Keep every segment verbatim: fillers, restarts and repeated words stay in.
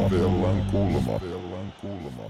Stellan kulma. Stellan kulma.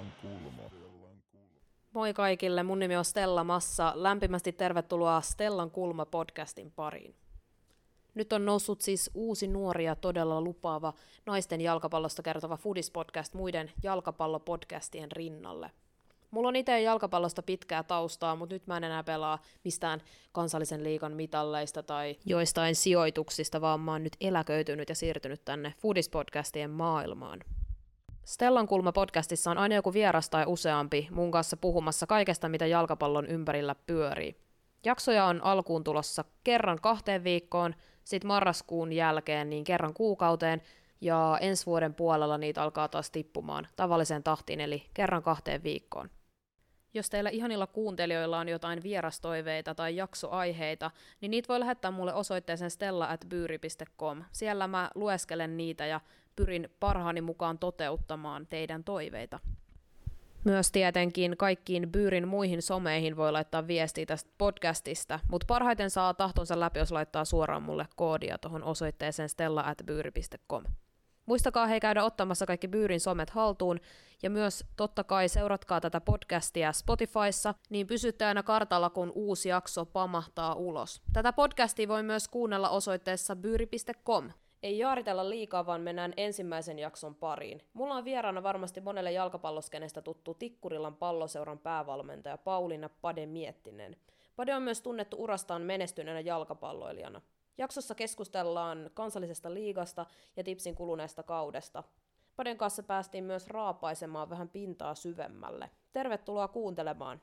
Moi kaikille, mun nimi on Stella Massa. Lämpimästi tervetuloa Stellan kulma podcastin pariin. Nyt on noussut siis uusi nuori ja todella lupaava naisten jalkapallosta kertova Foodies-podcast muiden jalkapallopodcastien rinnalle. Mulla on itse jalkapallosta pitkää taustaa, mutta nyt mä en enää pelaa mistään kansallisen liigan mitalleista tai joistain sijoituksista, vaan mä oon nyt eläköitynyt ja siirtynyt tänne Foodies-podcastien maailmaan. Stellan kulma podcastissa on aina joku vieras tai useampi mun kanssa puhumassa kaikesta, mitä jalkapallon ympärillä pyörii. Jaksoja on alkuun tulossa kerran kahteen viikkoon, sitten marraskuun jälkeen niin kerran kuukauteen, ja ensi vuoden puolella niitä alkaa taas tippumaan tavalliseen tahtiin, eli kerran kahteen viikkoon. Jos teillä ihanilla kuuntelijoilla on jotain vierastoiveita tai jaksoaiheita, niin niitä voi lähettää mulle osoitteeseen stella at byyri piste com. Siellä mä lueskelen niitä ja pyrin parhaani mukaan toteuttamaan teidän toiveita. Myös tietenkin kaikkiin Byyrin muihin someihin voi laittaa viestiä tästä podcastista, mutta parhaiten saa tahtonsa läpi, jos laittaa suoraan mulle koodia tuohon osoitteeseen stella at byyri piste com. Muistakaa hei käydä ottamassa kaikki Byyrin somet haltuun, ja myös totta kai seuratkaa tätä podcastia Spotifyssa, niin pysytte aina kartalla, kun uusi jakso pamahtaa ulos. Tätä podcastia voi myös kuunnella osoitteessa byyri piste com. Ei jaaritella liikaa, vaan mennään ensimmäisen jakson pariin. Mulla on vieraana varmasti monelle jalkapalloskenestä tuttu Tikkurilan Palloseuran päävalmentaja Pauliina Pade Miettinen. Pade on myös tunnettu urastaan menestyneenä jalkapalloilijana. Jaksossa keskustellaan kansallisesta liigasta ja tipsin kuluneesta kaudesta. Paden kanssa päästiin myös raapaisemaan vähän pintaa syvemmälle. Tervetuloa kuuntelemaan!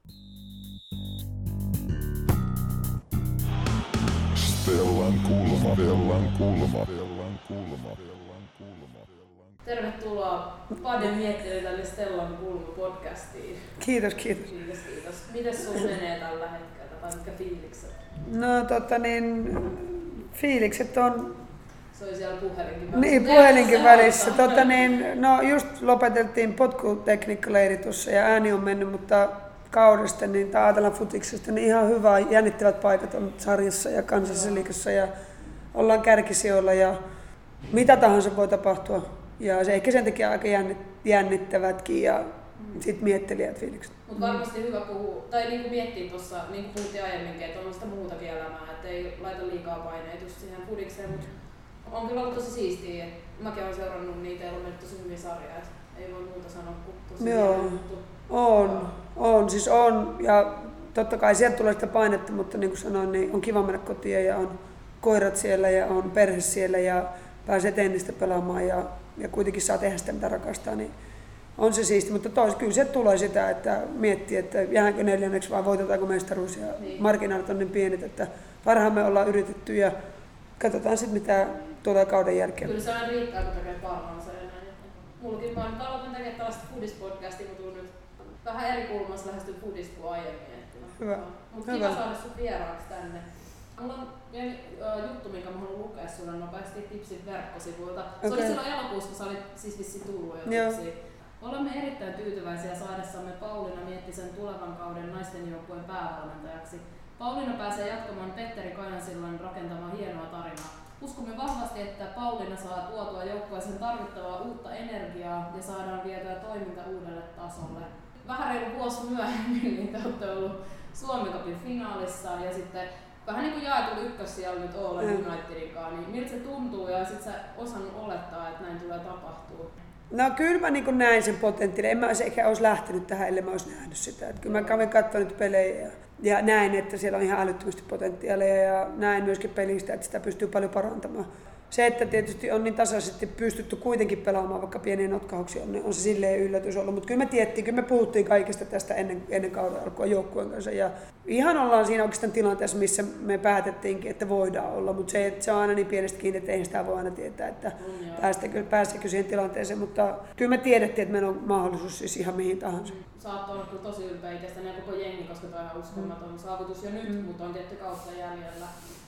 Stellan kulma. Stellan kulma. Stellan kulma. Stellan kulma. Tervetuloa Pade Miettinen tälle Stellan kulma podcastiin. Kiitos, kiitos. Kiitos, kiitos. Mites sun menee tällä hetkellä tai mitkä fiilikset? No tota niin, fiilikset on... Se oli siellä puhelinkin välissä. Niin, puhelinkin välissä. Tota niin, no just lopeteltiin potkutekniikkaleiri tuossa ja ääni on mennyt, mutta kaudesta, niin ajatellaan futiksesta, niin ihan hyvä, jännittävät paikat on sarjassa ja kansallisessa liigassa ja ollaan kärkisijoilla ja mitä tahansa voi tapahtua. Ja se ehkä sen takia aika jännittävätkin ja sit miettelijät fiilikset. Mutta varmasti hyvä puhua, tai niinku miettiä tuossa, niin kuin puhuttiin aiemminkin, että on sitä muutakin elämää, että ei laita liikaa paineita just siihen fudikseen, mutta on kyllä ollut tosi siistiä, että mäkin olen seurannut niitä ja on mennyt tosi hyviä sarjaa, että ei voi muuta sanoa kuin tosi Joo, juttu. on, on, siis on ja totta kai sieltä tulee sitä painetta, mutta niin kuin sanoin, niin on kiva mennä kotiin ja on koirat siellä ja on perhe siellä ja pääsee tennistä pelaamaan ja, ja kuitenkin saa tehdä sitä mitä rakastaa, niin on se siisti, mutta tois, kyllä se tulee sitä, että miettii, että jäänkö neljänneksi vai voitetaanko mestaruus ja niin. Marginaalit on niin pienet, että parhaamme ollaan yritetty ja katsotaan sitten mitä tulee kauden jälkeen. Kyllä se aina riittää, kun tekee parhaansa ja näin. Mullakin mä nyt aloitan tekemään tällaista Foodies-podcastia, kun tuun nyt vähän eri kulmassa lähestyä Foodista kuin aiemmin. Hyvä. Mutta kiva saada sut vieraaksi tänne. Mulla on pieni uh, juttu, minkä mä haluan lukea sulle nopeasti Tipsin verkkosivuilta. Se okay. oli silloin elokuussa, kun sä olit siis vissiin tullut jo Tipsiin. Olemme erittäin tyytyväisiä saadessamme Pauliina Miettisen tulevan kauden naisten joukkueen päävalmentajaksi. Pauliina pääsee jatkamaan Petteri Kajansillan rakentamaa hienoa tarinaa. Uskomme vahvasti, että Pauliina saa tuotua joukkueeseen tarvittavaa uutta energiaa ja saadaan vietyä toiminta uudelle tasolle. Vähän reilu vuosi myöhemmin niin te olette ollut Suomen Cupin finaalissa ja sitten vähän niin kuin jaettu ykkössijalla nyt Oula Unitedin kanssa, niin miltä se tuntuu ja sit sä osannut olettaa, että näin tulee tapahtua? No kyllä mä niin näin sen potentiaalin. En mä ehkä olisi lähtenyt tähän, ellei mä olisi nähnyt sitä. Että kyllä mä kävin katsonut pelejä ja, ja näin, että siellä on ihan älyttömästi potentiaalia ja näin myöskin pelistä, että sitä pystyy paljon parantamaan. Se, että tietysti on niin tasaisesti pystytty kuitenkin pelaamaan, vaikka pieniä notkauksia on, on se silleen yllätys ollut. Mutta kyllä me tiedettiin, kyllä me puhuttiin kaikesta tästä ennen, ennen kauden alkua joukkueen kanssa. Ja ihan ollaan siinä oikeastaan tilanteessa, missä me päätettiinkin, että voidaan olla. Mutta se, se on aina niin pienestä kiinni, että eihän sitä voi aina tietää, että päästäkö, päästäkö siihen tilanteeseen. Mutta kyllä me tiedettiin, että meillä on mahdollisuus siis ihan mihin tahansa. Sä oot ollut tosi ylpeä itsestäni ja koko jengi, koska toi on ihan uskomaton saavutus jo nyt, mm. mutta on tietty kautta jäljellä.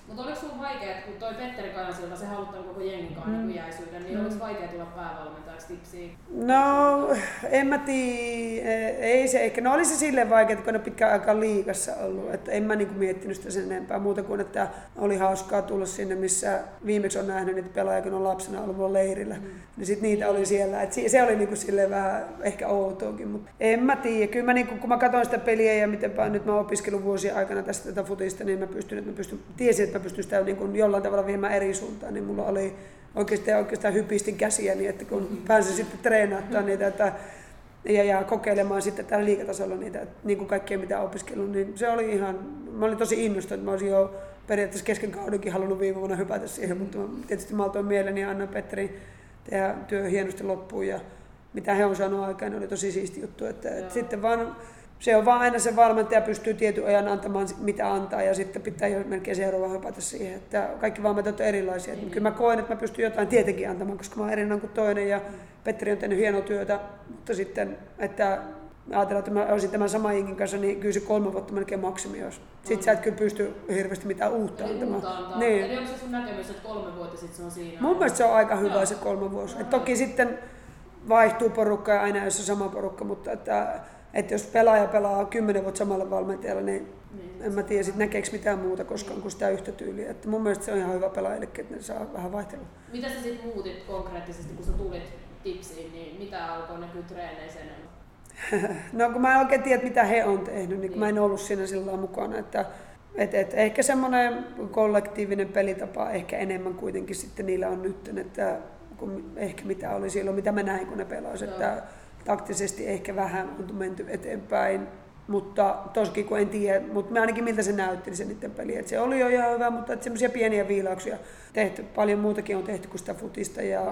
Mutta oliko sulla vaikea, kun toi Petteri Kajansilta, se haluttanut koko jengin kanssa mm. jäisyyden, niin mm. oliko vaikea tulla päävalmentajaksi Tipsiin? No, en mä tiedä, ei se ehkä. No oli se silleen vaikea, kun ne pitkään aikaa liigassa ollut, että en mä niinku miettinyt sitä sen enempää muuta kuin, että oli hauskaa tulla sinne, missä viimeksi on nähnyt niitä pelaajia, kun on lapsena ollut mulla leirillä. Mm. Niin sit niitä oli siellä, että se oli niinku silleen vähän ehkä outoakin, mutta en mä tiedä. Kyllä mä niinku, kun mä katsoin sitä peliä ja mitenpä nyt mä oon opiskellut vuosien aikana tästä tätä futista, niin mä pystyn, että mä pystyn, tiesin, että mä pystyn sitä niin kuin jollain tavalla viemään eri suuntaan, niin mulla oli oikeastaan, oikeastaan hypistin käsiäni, että kun mm-hmm. pääsin sitten treenaamaan niitä että, ja, ja kokeilemaan sitten täällä liigatasolla niitä, niin kuin kaikkea mitä opiskellut, niin se oli ihan, mä olin tosi innostunut, että mä olisin jo periaatteessa kesken kaudenkin halunnut viime vuonna hypätä siihen, mutta tietysti mä altoin mieleni ja annoin Petterin tehdä työ hienosti loppuun ja mitä he on saanut aikaan, niin oli tosi siisti juttu, että, että sitten vaan se on vaan aina se valmentaja pystyy tietyn ajan antamaan mitä antaa ja sitten pitää jo melkein seuraava hypätä siihen, että kaikki valmentajat on erilaisia. Mm. Kyllä mä koen, että mä pystyn jotain tietenkin antamaan, koska mä oon erinomainen kuin toinen ja Petteri on tehnyt hienoa työtä, mutta sitten, että ajatellaan, että mä olisin tämän saman jengin kanssa, niin kyllä se kolme vuotta melkein maksimi olisi. Sitten mm. sä et kyllä pysty hirveästi mitään uutta Eli antamaan. Uutta antaa. Niin. Eli onko se sun näkemys, että kolme vuotta sitten se on siinä? Mun mielestä se on aika hyvä Joo. se kolme vuosi. Et toki sitten vaihtuu porukka ja aina ei ole se sama porukka, mutta että että jos pelaaja pelaa kymmenen vuotta samalla valmentajalla, niin, niin en mä tiedä sit näkeekö mitään muuta koskaan kuin sitä yhtä tyyliä. Että mun mielestä se on ihan hyvä pelaajille, että ne saa vähän vaihtelua. Mitä sä sit muutit konkreettisesti, kun sä tulit Tipsiin, niin mitä alkoi näkyä treeneissä enemmän? No kun mä en oikein tiedä, mitä he on tehnyt, niin kun mä en ollut siinä sillä mukana. Että, et, et, ehkä semmoinen kollektiivinen pelitapa ehkä enemmän kuitenkin sitten niillä on nyt, että kun ehkä mitä oli silloin, mitä mä näin kun ne pelasivat. Taktisesti ehkä vähän on menty eteenpäin, mutta toskin kun en tiedä, mutta ainakin miltä se näytti se niiden peli. Et se oli jo ihan hyvä, mutta semmoisia pieniä viilauksia tehty. Paljon muutakin on tehty kuin sitä futista ja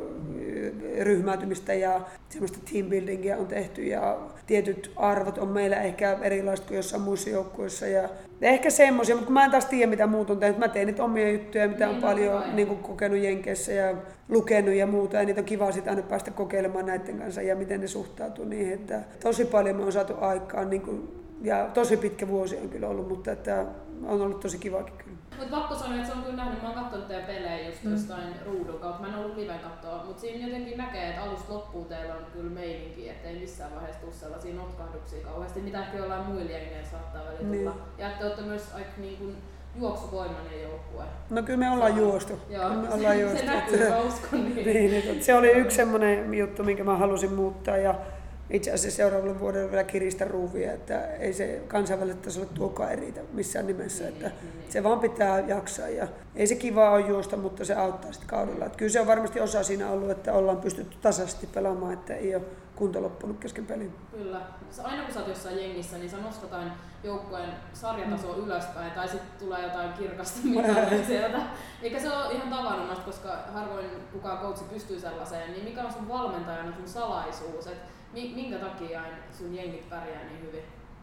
ryhmäytymistä ja semmoista team buildingia on tehty ja tietyt arvot on meillä ehkä erilaiset kuin jossain muissa joukkueissa ja ehkä semmoisia, mutta mä en taas tiedä mitä muut on tehnyt. Mä teen niitä omia juttuja, mitä niin, on paljon niin kuin, kokenut Jenkeissä ja lukenut ja muuta ja niitä on kiva sitten aina päästä kokeilemaan näiden kanssa ja miten ne suhtautuu niihin, että tosi paljon me on saatu aikaan niin kuin, ja tosi pitkä vuosi on kyllä ollut, mutta että on ollut tosi kivakin kyllä. Mutta pakko sanoa, että se on kyllä nähnyt, mä oon katsonut teidän pelejä just mm. jostain ruudun kautta, mä en ollut liven katsoa, mutta siinä jotenkin näkee, että alusta loppuun teillä on kyllä meininki, ettei missään vaiheessa tule sellaisia notkahduksia kauheasti, mitä ehkä jollain muilla jengeillä saattaa välillä tulla. Niin. Ja että olette myös aika niin kuin juoksuvoimainen joukkue. No kyllä me ollaan juostu. Joo, me ollaan se, juostu. se näkyy, mä uskon niin. niin. Se oli yksi semmoinen juttu, minkä mä halusin muuttaa ja itse asiassa seuraavalle vuodelle vielä kiristä ruuvia, että ei se kansainvälisellä tasolla tuokaan eritä missään nimessä, niin, että niin, niin. se vaan pitää jaksaa ja ei se kiva ole juosta, mutta se auttaa sitten kaudella. Että kyllä se on varmasti osa siinä ollut, että ollaan pystytty tasaisesti pelaamaan, että ei ole kunto loppunut kesken pelin. Kyllä. Aina kun sä oot jossain jengissä, niin sä nostat aina joukkueen sarjatasoa mm. ylöspäin tai sitten tulee jotain kirkasta mitään sieltä. Eikä se ole ihan tavanomaista, koska harvoin kukaan coachi pystyy sellaiseen, niin mikä on sun valmentajana sun salaisuus? Et minkä takia sun jengit pärjää niin hyvin?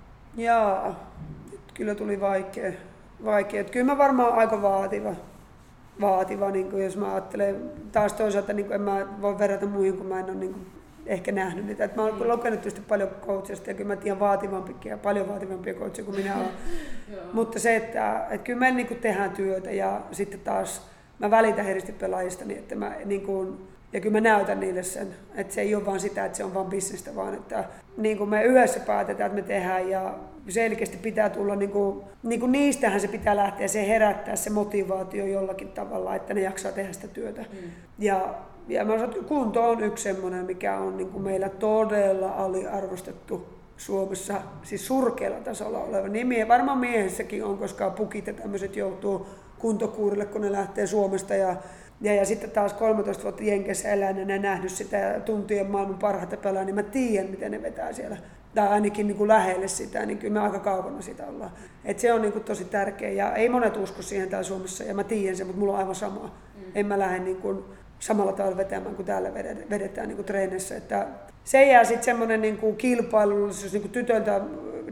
Jaa, kyllä tuli vaikea. vaikea. Kyllä mä varmaan aika vaativa, vaativa niin kuin jos mä ajattelen. Taas toisaalta niin kuin en mä voi verrata muihin, kun mä en ole niin kuin ehkä nähnyt niitä. Et mä oon mm. lukenut tietysti paljon coachista ja kyllä mä tiedän vaativampikin paljon vaativampia coachia kuin minä olen. Mutta se, että, että kyllä me niin kuin tehdään työtä ja sitten taas mä välitän herkästi pelaajista, niin että mä niin kuin, ja kyllä mä näytän niille sen, että se ei ole vaan sitä, että se on vaan bisnestä, vaan että niin kuin me yhdessä päätetään, että me tehdään ja selkeästi pitää tulla, niin kuin, niin kuin niistähän se pitää lähteä, se herättää se motivaatio jollakin tavalla, että ne jaksaa tehdä sitä työtä. Mm. Ja, ja mä sanon, että kunto on yksi semmoinen, mikä on niin kuin meillä todella aliarvostettu Suomessa, siis surkealla tasolla oleva nimi. Varmaan miehessäkin on, koska pukit ja tämmöiset joutuu kuntokuurille, kun ne lähtee Suomesta. Ja Ja, ja sitten taas kolmetoista vuotta Jenkeissä eläneenä nähnyt sitä ja tuntien maailman parhaita pelaa, niin mä tiedän, miten ne vetää siellä. Tai ainakin niin kuin lähelle sitä, niin kyllä me aika kaukana sitä ollaan. Et se on niin kuin tosi tärkeä ja ei monet usko siihen täällä Suomessa ja mä tiedän sen, mutta mulla on aivan sama. Mm. En mä lähde niin kuin samalla tavalla vetämään kuin täällä vedetään niin kuin treenissä. Että se jää sitten semmoinen niin kuin kilpailullisuus niin kuin tytöltä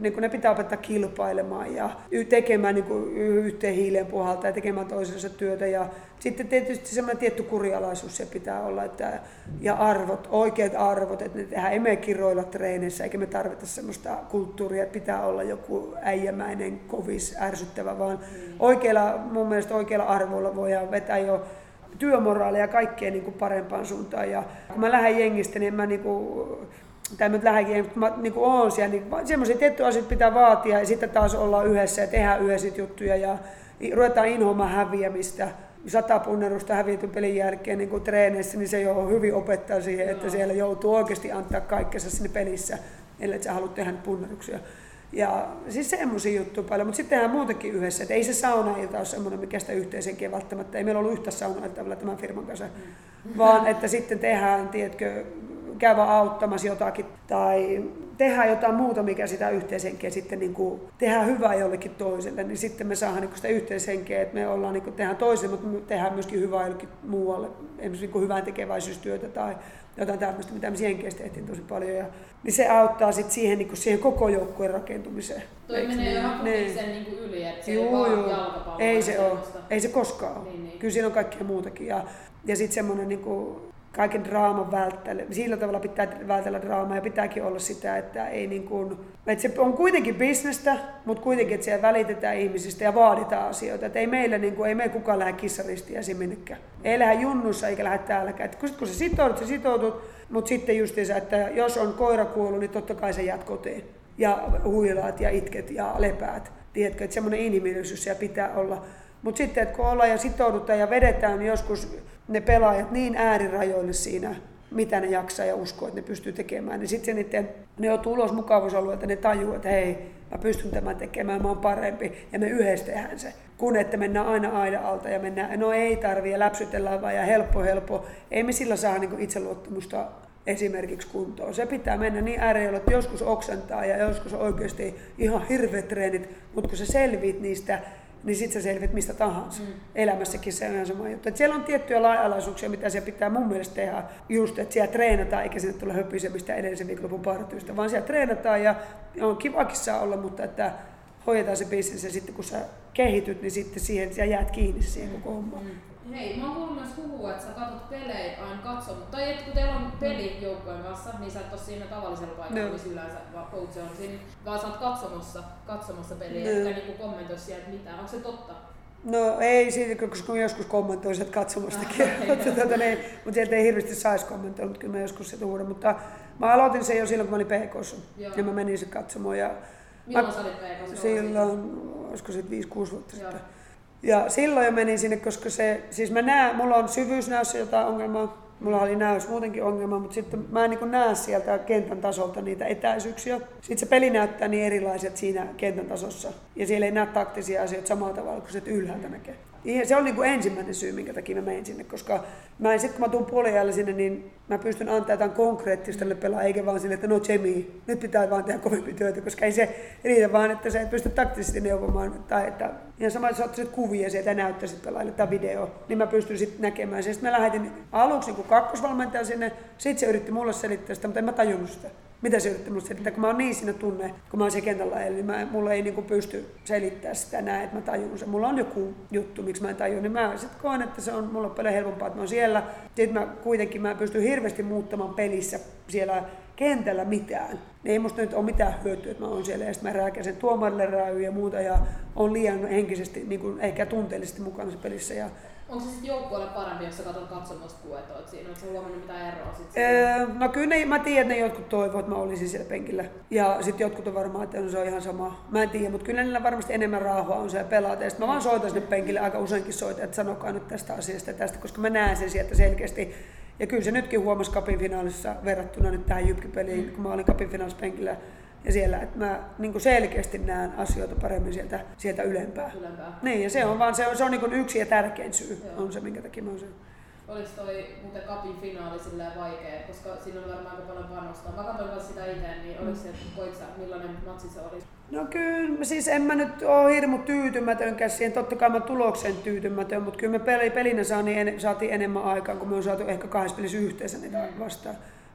niin kuin ne pitää opettaa kilpailemaan ja tekemään niin kuin yhteen hiileen puhaltaa ja tekemään toisensa työtä. Ja sitten tietysti semmoinen tietty kurialaisuus se pitää olla, että, ja arvot, oikeat arvot, että ne tehdään, ei me kiroilla treeneissä, eikä me tarvita semmoista kulttuuria, että pitää olla joku äijämäinen, kovis, ärsyttävä, vaan mm. oikeilla, mun mielestä oikeilla arvoilla voidaan vetää jo työmoraalia ja kaikkea niin kuin parempaan suuntaan. Ja kun mä lähden jengistä, niin mä niin kuin, tai mä lähden jengistä, kun mä niin kuin oon siellä, niin semmoisia tiettyjä asioita pitää vaatia ja sitten taas ollaan yhdessä ja tehdään yhdessä juttuja ja ruvetaan inhoamaan häviämistä. Sata punnerusta hävityn pelin jälkeen niin kuin treeneissä, niin se jo hyvin opettaa siihen, että siellä joutuu oikeasti antaa kaikkensa sinne pelissä, ellei sä halua tehdä punneruksia. Ja siis semmoisia juttuja paljon, mutta sitten tehdään muutenkin yhdessä, että ei se saunailta ole semmoinen, mikä sitä yhteisenkin välttämättä, ei meillä ollut yhtä saunailtavalla tämän firman kanssa, mm. vaan että sitten tehdään, tiedätkö, käydä auttamassa jotakin tai tehdään jotain muuta, mikä sitä yhteishenkeä sitten niin kuin tehdään hyvää jollekin toiselle, niin sitten me saadaan niin sitä yhteishenkeä, että me ollaan, niin kuin, tehdään toiselle, mutta me tehdään myöskin hyvää jollekin muualle, esimerkiksi niin hyvän tekeväisyystyötä tai jotain tämmöistä, mitä me siihenkin tehtiin tosi paljon. Ja, niin se auttaa sitten siihen, niin kuin siihen koko joukkueen rakentumiseen. Toi Eiks menee ihan futiksen niin kuin yli, että se juu, ei vaan juu. jalkapallo. Ei se ole. Ei se koskaan ole. Niin, niin. Kyllä siinä on kaikkea muutakin. Ja, ja sitten semmoinen niin kuin kaiken draaman välttely. Sillä tavalla pitää vältellä draamaa ja pitääkin olla sitä, että, ei niin kuin, että se on kuitenkin bisnestä, mutta kuitenkin, että siellä välitetään ihmisistä ja vaaditaan asioita. Että ei meillä, niin kuin, ei meillä kukaan lähde kissaristiäisiin minnekään. Ei lähde junnussa eikä lähde täälläkään. Että kun, kun sä sitoudut, sä sitoudut, mutta sitten justiinsa, että jos on koira kuollut, niin totta kai sä jäät kotiin. Ja huilaat ja itket ja lepäät. Tiedätkö, että semmoinen inhimillisyys siellä pitää olla. Mutta sitten, että kun ollaan ja sitoudutaan ja vedetään joskus ne pelaajat niin äärirajoille siinä, mitä ne jaksaa ja uskoo, että ne pystyy tekemään, niin sitten niiden, ne joutuu ulos mukavuusalueelta, ne tajuu, että hei, mä pystyn tämän tekemään, mä oon parempi, ja me yhdessä tehdään se. Kun että mennään aina aidan alta ja mennään, no ei tarvii, ja läpsytellään vaan, ja helppo, helppo. Ei me sillä saa niin itseluottamusta esimerkiksi kuntoon. Se pitää mennä niin ääreen, että joskus oksentaa ja joskus oikeasti ihan hirveät treenit, mutta kun sä selviit niistä, niin sit sä selvit mistä tahansa. Mm. Elämässäkin se on ihan sama juttu. Et siellä on tiettyjä lainalaisuuksia, mitä siellä pitää mun mielestä tehdä just, että siellä treenataan, eikä sinne tule höpisemistä edellisen viikonlopun partiista, vaan siellä treenataan ja on kivakin saa olla, mutta että hoidetaan se bisnes ja sitten kun sä kehityt, niin sitten siihen sä jäät kiinni siihen koko hommaan. Mm. Hei, mä oon kuullut myös huhua, että sä katsot pelejä aina katsomaan, tai että kun teillä on peli joukkojen kanssa, niin sä et ole siinä tavallisella paikalla, no. missä yleensä coach on siinä, vaan sä oot katsomassa, katsomassa peliä, no. etkä niinku kommentoi sieltä mitään. Onko se totta? No ei siitä, koska joskus kommentoi sieltä katsomastakin, ah, mutta, tuota, ne, mutta sieltä ei hirveästi saisi kommentoida, mutta kyllä mä joskus se huudan. Mutta mä aloitin sen jo silloin, kun mä olin P K:ssa, ja mä menin se katsomaan. Ja milloin mä, sä olit P K:ssa? Silloin, olisiko sitten viisi kuusi vuotta sitten. Ja silloin jo menin sinne, koska se, siis mä näen, mulla on syvyysnäössä jotain ongelmaa, mulla oli näössä muutenkin ongelma, mutta sitten mä en niin näe sieltä kentän tasolta niitä etäisyyksiä. Sitten se peli näyttää niin erilaiset siinä kentän tasossa ja siellä ei näe taktisia asioita samalla tavalla kuin se ylhäältä näkee. Se on niin kuin ensimmäinen syy, minkä takia mä menin sinne, koska mä en, sit kun mä tuun puoliajalla sinne, niin mä pystyn antamaan jotain konkreettista tälle pelaa, eikä vaan sille, että no Jamie, nyt pitää vaan tehdä kovempi työtä, koska ei se riitä vaan, että sä et pysty taktisesti neuvomaan, tai että ihan sama, että sä ottaisit kuvia sieltä ja näyttäisit pelaajille tai video, niin mä pystyn sitten näkemään. Sitten mä lähetin aluksi niin kakkosvalmentaja sinne, sit se yritti mulle selittää sitä, mutta en mä tajunnut sitä. Mitä se yritti mulle selittää, kun mä oon niin siinä tunne, kun mä oon siellä kentällä ajellut, niin mä, mulla ei niin pysty selittämään sitä näin, että mä tajun sen. Mulla on joku juttu, miksi mä en tajun, niin mä sitten koen, että se on mulla on paljon helpompaa, että mä oon siellä. Sitten mä kuitenkin mä pystyn hirveästi muuttamaan pelissä siellä kentällä mitään. Ei musta nyt ole mitään hyötyä, että mä oon siellä ja sitten mä rääkäsen tuomarille rääyyn ja muuta ja on liian henkisesti, niin kuin, ehkä tunteellisesti mukana se pelissä. Ja onko se sitten joukkueelle parempi, jos sä katsot katsomasta kuin etoit siinä? Oletko sä huomannut mitään eroa sit öö, no kyllä ne, mä tiedän, että ne jotkut toivoo, että mä olisin siellä penkillä. Ja sitten jotkut on varmaan, että se on ihan sama. Mä en tiedä, mutta kyllä niillä varmasti enemmän rauhaa on siellä pelata. Ja sitten mä vaan soitan sinne penkille, aika useinkin soitan, että sanokaa nyt tästä asiasta ja tästä, koska mä näen sen sieltä selkeästi. Ja kyllä se nytkin huomasi Cupin finaalissa verrattuna nyt tähän Jypki-peliin, kun mä olin Cupin finaalissa penkillä. Ja siellä, että mä niin kuin selkeästi näen asioita paremmin sieltä, sieltä ylempää. ylempää. Niin, ja se on vaan se on, se on niin kuin yksi ja tärkein syy, Joo. on se, minkä takia mä oon siellä. Oliko toi muuten Cupin finaali silleen vaikea, koska siinä on varmaan aika paljon panostaa. Mä katsoin myös sitä itse, niin oliko se, koit sä, millainen matsi se oli? No kyllä, siis en mä nyt ole hirmu tyytymätönkään siihen. Totta kai mä tuloksen tyytymätön, mutta kyllä me pelinä saatiin enemmän aikaan, kun me on saatu ehkä kahdessa pelissä yhteensä niitä vastaan.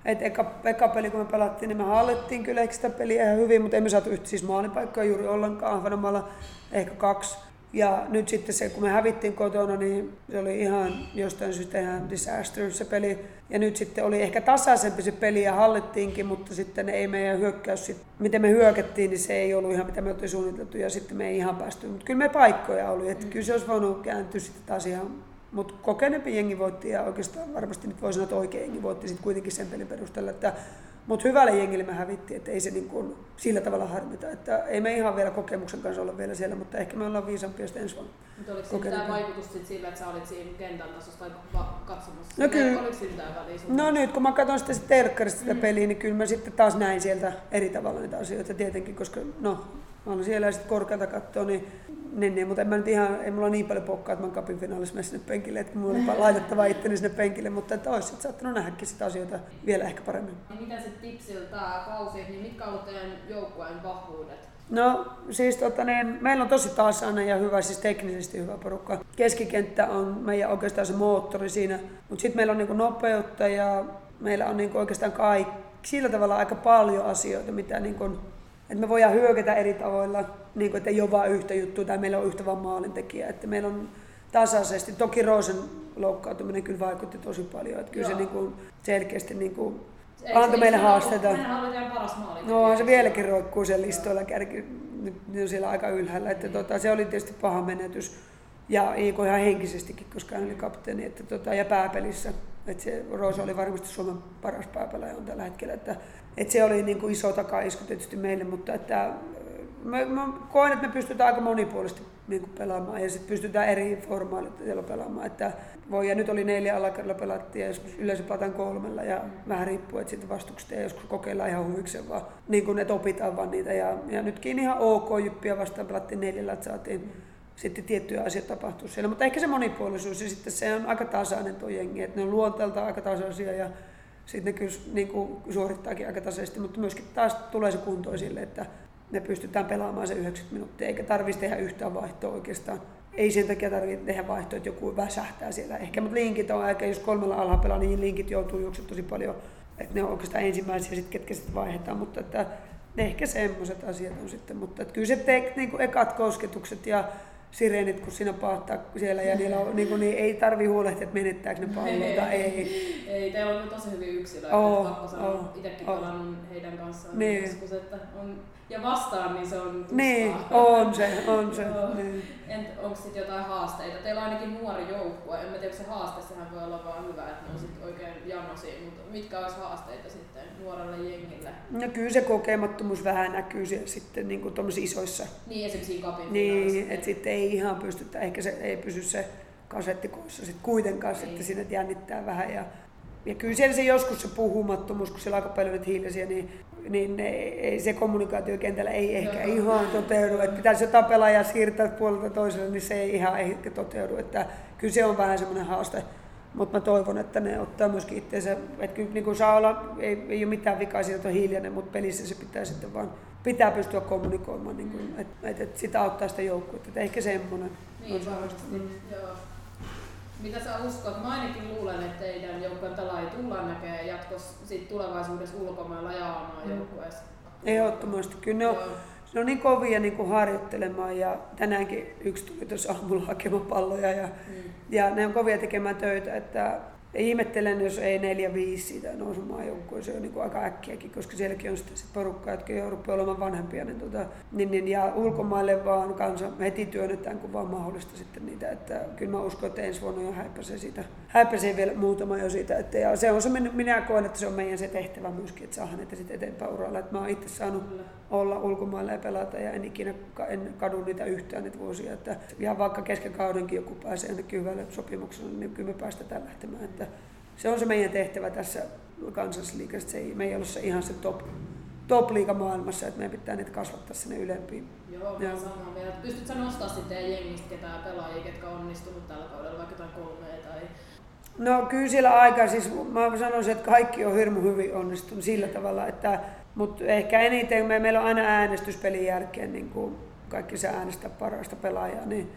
Et eka, eka peli kun me pelattiin, niin me hallittiin kyllä ehkä sitä peliä ihan hyvin, mutta emme saatu yhtä siis maalipaikkaa juuri ollenkaan. Ahvenanmaalla ehkä kaksi. Ja nyt sitten se, kun me hävittiin kotona, niin se oli ihan jostain syystä ihan disaster se peli. Ja nyt sitten oli ehkä tasaisempi se peli ja hallittiinkin, mutta sitten ei meidän hyökkäys, sit, miten me hyökättiin, niin se ei ollut ihan mitä me oltiin suunniteltu ja sitten me ei ihan päästy. Mutta kyllä me paikkoja oli, että kyllä se olisi voinut kääntyä sitten taas ihan. Mutta kokeneempi jengi voitti ja oikeastaan varmasti nyt voi sanoa, että oikea jengi voitti sitten kuitenkin sen pelin perusteella. Että, mutta hyvälle jengille me hävittiin, että ei se niin kuin sillä tavalla harmita. Että ei me ihan vielä kokemuksen kanssa olla vielä siellä, mutta ehkä me ollaan viisampia sitten ensi vuonna. Mutta oliko siinä vaikutus sit sillä, että sä olit siinä kentän tasossa tai katsomassa? No kyllä. Oliko siinä mitään väliä? No nyt kun mä katson sitten terkkarista sitä mm. peliä, niin kyllä mä sitten taas näin sieltä eri tavalla niitä asioita tietenkin, koska no mä olen siellä ja sitten korkealta katsoo, niin Niin, niin, mutta en mä nyt ihan, ei mulla niin paljon pokkaa, että mä oon cupin finaalissa mennä sinne penkille, että mulla oli laitettava itteni sinne penkille, mutta että olisi sitten saattanut nähdäkin sitä asioita vielä ehkä paremmin. Miten se Tipsiltä kausi, niin mitkä on ollut teidän joukkueen vahvuudet? No siis tota niin, meillä on tosi tasainen ja hyvä, siis teknisesti hyvä porukka. Keskikenttä on meidän oikeastaan se moottori siinä, mutta sitten meillä on niinku nopeutta ja meillä on niinku oikeastaan kaikki, sillä tavalla aika paljon asioita, mitä niinku että me voidaan hyökätä eri tavoilla, niin kuin, että ei ole vain yhtä juttua tai meillä on yhtä vaan maalintekijää. Että meillä on tasaisesti, toki Roosen loukkaantuminen kyllä vaikutti tosi paljon, että kyllä Joo. se niin kuin selkeästi niin kuin antoi meille haasteita. Hänhän oli teidän paras maalintekijä. No se vieläkin roikkuu siellä listoilla, kärki, nyt on siellä aika ylhäällä. Että, tota, se oli tietysti paha menetys ja Iiko ihan henkisestikin, koska hän oli kapteeni että, tota, ja pääpelissä. Että se Roosa oli varmasti Suomen paras pääpelaaja on tällä hetkellä. Että, että se oli niin kuin iso takaisku tietysti meille, mutta että mä, mä koen, että me pystytään aika monipuolisesti niin kuin pelaamaan ja sitten pystytään eri formaaleilla pelaamaan. Että voi, ja nyt oli neljä alakerralla pelattiin ja joskus yleensä pelataan kolmella ja vähän riippuu, että sitten vastuksesta ja joskus kokeillaan ihan huvikseen vaan, niin kuin että opitaan vaan niitä. Ja, ja nytkin ihan ok Jyppiä vastaan pelattiin neljällä, että saatiin sitten tiettyjä asioita tapahtuu siellä, mutta ehkä se monipuolisuus ja sitten se on aika tasainen tuo jengi, että ne on luonteelta aika tasaisia ja sitten ne kyllä niin kuin suorittaakin aika tasaisesti, mutta myöskin taas tulee se kunto sille, että me pystytään pelaamaan se yhdeksänkymmentä minuuttia, eikä tarvitsisi tehdä yhtään vaihtoa oikeastaan. Ei sen takia tarvitse tehdä vaihtoa, että joku väsähtää siellä ehkä, mutta linkit on aika, jos kolmella alhaa pelaa, niin linkit joutuu juoksemaan tosi paljon, että ne on oikeastaan ensimmäisiä, sit, ketkä sitten vaihdetaan, mutta että ehkä semmoiset asiat on sitten, mutta että kyllä se te, niin kuin ekat kosketukset ja sireenit, kun siinä paattaa siellä ja niillä on, niin, niin ei tarvi huolehtia, että menettääkö ne palloita, ei. Ei, ei teillä on tosi hyvin yksilöitä, oh, pakko oh, itsekin oh. pelannut heidän kanssaan niin. joskus, että on, ja vastaan niin se on tuskaa. Niin, on se, on se. niin. Onko sitten jotain haasteita? Teillä on ainakin nuori joukkue, en tiedä, onko se haaste, sehän voi olla vaan hyvä, että ne on sitten oikein janosia, mutta mitkä olisi haasteita sitten nuorelle jengille? No kyllä se kokemattomuus vähän näkyy siellä sitten niin kuin isoissa. Niin, esimerkiksi kapin Niin, että sitten ei ihan pystytä, ehkä se ei pysy se kasetti koossa sitten kuitenkaan, ei. Sitten siinä jännittää vähän. Ja, ja kyllä siellä se joskus se puhumattomuus, kun siellä aika paljon nyt hiljaisia, niin, niin ne, ei, se kommunikaatiokentällä ei ehkä no. ihan toteudu. Että pitäisi jotain pelaajaa siirtää puolelta toiselle, niin se ei ihan ehkä toteudu. Että kyllä se on vähän semmoinen haaste. Mutta mä toivon, että ne ottaa myöskin itseensä, että kyllä niin kuin saa olla, ei, ei ole mitään vikaa siitä, että on hiljainen, mutta pelissä se pitää sitten vaan, pitää pystyä kommunikoimaan, niin kuin, että, että, että sitä auttaa sitä joukkuetta, että ehkä semmoinen niin, on varmasti. Mm. Joo. Mitä sä uskot? Mä ainakin luulen, että teidän joukkueen pelaajia tullaan näkemään jatkossa sit tulevaisuudessa ulkomailla ja A-maan joukkueessa. Ehdottomasti, kyllä ne on, ne on niin kovia niin kuin harjoittelemaan ja tänäänkin yksi tuli tuossa aamulla hakemaan palloja ja, mm. ja ne on kovia tekemään töitä, että ihmettelen, jos ei neljä viisi siitä nousemaan joukkueeseen niin aika äkkiäkin, koska sielläkin on sitten sit porukkaa, jotka jo rupeaa olemaan vanhempia. Niin tota, niin, niin, ja ulkomaille vaan kanssa heti työnnetään, kun vaan mahdollista sitten niitä. Että kyllä mä uskon, että ensi vuonna jo häipäisee, siitä, häipäisee vielä muutama jo siitä. Että, ja se on se, minä koen, että se on meidän se tehtävä myöskin, että saadaan niitä sitten eteenpäin uralla. Että mä oon itse saanut olla ulkomailla ja pelata ja en ikinä en kadu niitä yhtään niitä vuosia. Että, ja vaikka kesken kaudenkin joku pääsee ainakin hyvälle sopimukselle, niin kyllä me päästetään lähtemään. Että se on se meidän tehtävä tässä kansallisliigassa. Se ei, me ei ole se ihan se top, top-liiga maailmassa, että meidän pitää niitä kasvattaa sinne ylempiin. Joo, mä sanon vielä. Pystytkö nostaa sitten jengistä ketään pelaajia, ketkä on onnistunut tällä kaudella, vaikka jotain kolmea tai... No kyllä siellä aika, siis mä sanoisin, että kaikki on hirmu hyvin onnistunut sillä tavalla, että mutta ehkä eniten, me, meillä on aina äänestyspelin jälkeen, niin kuin kaikki se äänestää parasta pelaajaa, niin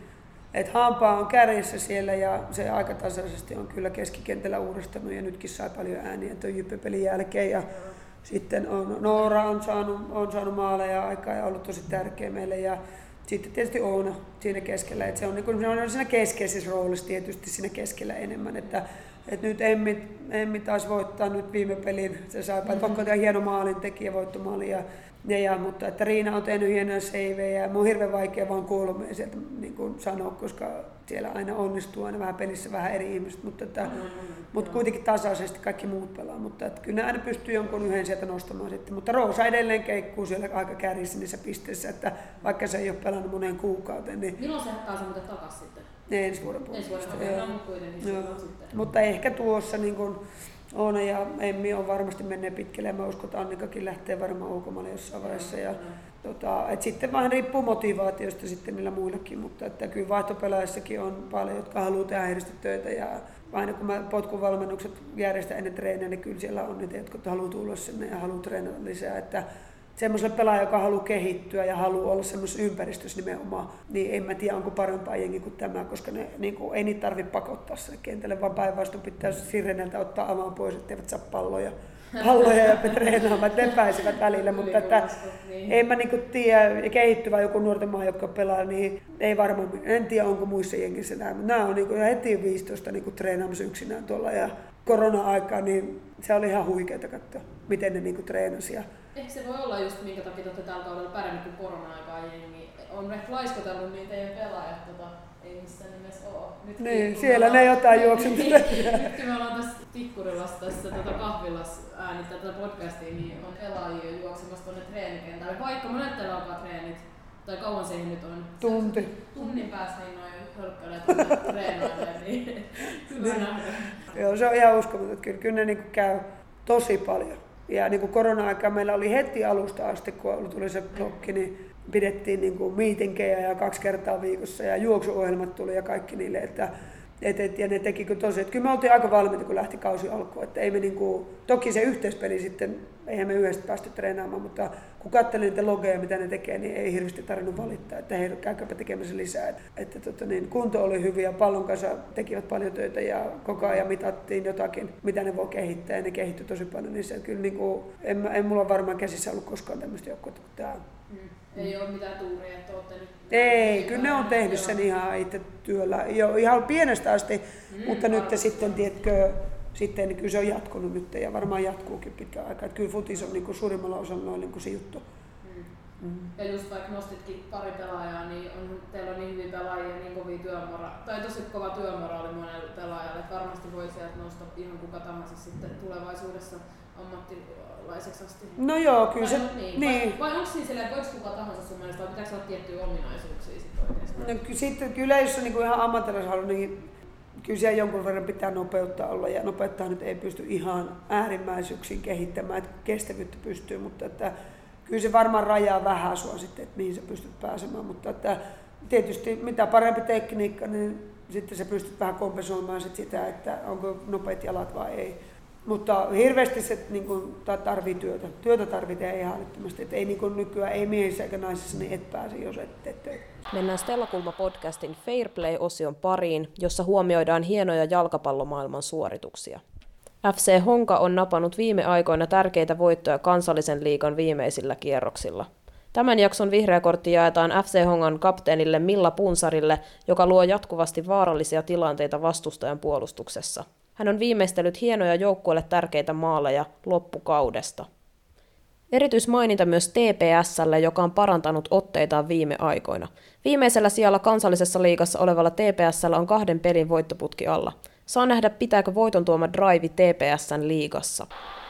Et Hampaa on kärjessä siellä ja se aika tasaisesti on kyllä keskikentällä uudistanut ja nytkin sai paljon ääniä tuon Jyppe-pelin jälkeen. Ja sitten on, Noora on saanut, on saanut maaleja aikaa ja ollut tosi tärkeä meille. Ja sitten tietysti Oona siinä keskellä. Et se on, niin kuin, on siinä keskeisessä roolissa tietysti siinä keskellä enemmän. Että, et nyt Emmi, Emmi taisi voittaa nyt viime pelin. Se sai mm-hmm. vaikka on hieno maalintekijä, voittomaali. Ja, ja, ja, mutta että Riina on tehnyt hienoja seivejä. Mun on hirveän vaikea vaan kolmea sieltä niin kuin sanoa, koska siellä aina onnistuu aina vähän pelissä vähän eri ihmiset. Mutta, että, mm-hmm. mutta kuitenkin tasaisesti kaikki muut pelaa. Mutta että kyllä aina pystyy jonkun yhden sieltä nostamaan sitten. Mutta Roosa edelleen keikkuu siellä aika kärjissä niissä pisteissä, että vaikka se ei ole pelannut moneen kuukauteen. Niin milloin se hakkaa se muuten takas sitten? Ensi vuoden puolesta. Ensi vuoden no, kuitenkin no. sitten. Mutta ehkä tuossa niin kun Oona ja Emmi on varmasti menneet pitkälle ja mä uskon, että Annikakin lähtee varmaan ulkomaille jossain vaiheessa. Ja, tota, et sitten vähän riippuu motivaatiosta sitten niillä muillakin, mutta että kyllä vaihtopelaajissakin on paljon, jotka haluaa tehdä hirveästi ja aina kun mä potkuvalmennukset järjestän ennen treeniä, niin kyllä siellä on niitä, jotka haluaa tulla sinne ja haluaa treenata lisää. Että semmoiselle pelaajalle, joka haluaa kehittyä ja haluaa olla semmoisessa ympäristössä nimenomaan, niin en mä tiedä, onko parempaa jengi kuin tämä, koska ne, niin kuin, ei niitä tarvitse pakottaa sinne kentälle, vaan päinvastoin pitää Sireneltä ottaa amaan pois, etteivät saa palloja, palloja ja treenaamaan, että ne pääsevät välillä, mutta että en mä niin kuin tiedä, kehittyvä joku nuorten maa, jotka pelaa, niin ei varmaan, en tiedä, onko muissa jengissä näin, mutta nämä on niin kuin heti viisitoista niin kuin treenaamassa yksinään tuolla ja korona-aikaa, niin se oli ihan huikeaa katsoa, miten ne niin kuin treenasi. Ehkä se voi olla just minkä takia te olette tällä kaudella pärjännyt kuin korona-aikaa jengi. On ehkä laiskotellut niin teidän pelaajat, tota, ei missään nimessä ole. Nyt niin, siellä ne jotain juoksentelee. Nyt kun me ollaan tässä Tikkurilassa tässä tota kahvilassa äänittää tätä podcastia, niin on pelaajia juoksemassa tuonne treenikentälle. Vaikka monet teillä alkaa treenit, tai kauan se nyt on? Tunti. Tunnin päästä niin noin hölkkäilee tuonne treenaille, niin hyvä nähdä. Joo, se on ihan uskomaton. Kyllä, kyllä ne niin käy tosi paljon. Ja niin kuin korona-aikaa meillä oli heti alusta asti, kun tuli se blokki, niin pidettiin niin kuin miitinkejä ja kaksi kertaa viikossa ja juoksuohjelmat tuli ja kaikki niille. Että, et, et, ja ne teki kyllä tosi. Että kyllä me oltiin aika valmiita, kun lähti kausi alkuun. Että ei me niin kuin, toki se yhteispeli sitten, eihän me yhdessä päästy treenaamaan, mutta kun katselin niitä logeja, mitä ne tekee, niin ei hirveästi tarvinnut valittaa, että he käykääpä tekemässä lisää. Että, että tota, niin, kunto oli hyviä, pallon kanssa tekivät paljon töitä ja koko ajan mitattiin jotakin, mitä ne voi kehittää ja ne kehittyi tosi paljon. Niin se, kyllä, niin kuin, en, en mulla varmaan käsissä ollut koskaan tämmöistä joukkuetta kuin tämä. Mm. Ei ole mitään tuuria, että olette nyt... Ei, kyllä ne on tehnyt sen ihan itse työllä. Jo, ihan pienestä asti, mm, mutta nyt sitten, tiedätkö, sitten niin kyllä se on jatkunut nyt ja varmaan jatkuukin pitkään aikaa. Että kyllä futis on niin kuin suurimmalla osalla noin niin kuin se juttu. Mm. Mm. Ja just vaikka nostitkin pari pelaajaa, niin on, teillä on niin hyviä pelaajia, niin kovia työmora, tai tosi kova työmoraali monelle pelaajalle, että varmasti voi sieltä nostaa ihan kuka tahansa sitten tulevaisuudessa ammattilaiseksi asti. No joo, kyllä se... Niin. niin. Vai, vai onko siinä silleen, että voiko kuka tahansa sun mielestä, vai pitääkö olla tiettyjä ominaisuuksia sitten oikeastaan? No sitten kyllä jos on niin ihan ammattilaishalu, niin kyllä siellä jonkun verran pitää nopeutta olla ja nopeuttaa nyt ei pysty ihan äärimmäisyyksiin kehittämään, että kestävyyttä pystyy, mutta että kyllä se varmaan rajaa vähän sua sitten, että mihin sä pystyt pääsemään, mutta että tietysti mitä parempi tekniikka, niin sitten sä pystyt vähän kompensoimaan sit sitä, että onko nopeat jalat vai ei. Mutta hirveästi se niin kun, tarvii työtä. Työtä tarvitaan ihan älyttömästi. Et ei niin kun nykyään, ei miehissä eikä naisissa, niin et pääse, jos et tee töitä. Mennään Stella Kulma-podcastin Fair Play-osion pariin, jossa huomioidaan hienoja jalkapallomaailman suorituksia. F C Honka on napannut viime aikoina tärkeitä voittoja kansallisen liigan viimeisillä kierroksilla. Tämän jakson vihreä kortti jaetaan F C Hongan kapteenille Milla Punsarille, joka luo jatkuvasti vaarallisia tilanteita vastustajan puolustuksessa. Hän on viimeistellyt hienoja joukkueelle tärkeitä maaleja loppukaudesta. Erityismaininta myös T P S:lle, joka on parantanut otteitaan viime aikoina. Viimeisellä sijalla kansallisessa liigassa olevalla T P S:llä on kahden pelin voittoputki alla. Saa nähdä, pitääkö voiton tuoma drive T P S:n liigassa.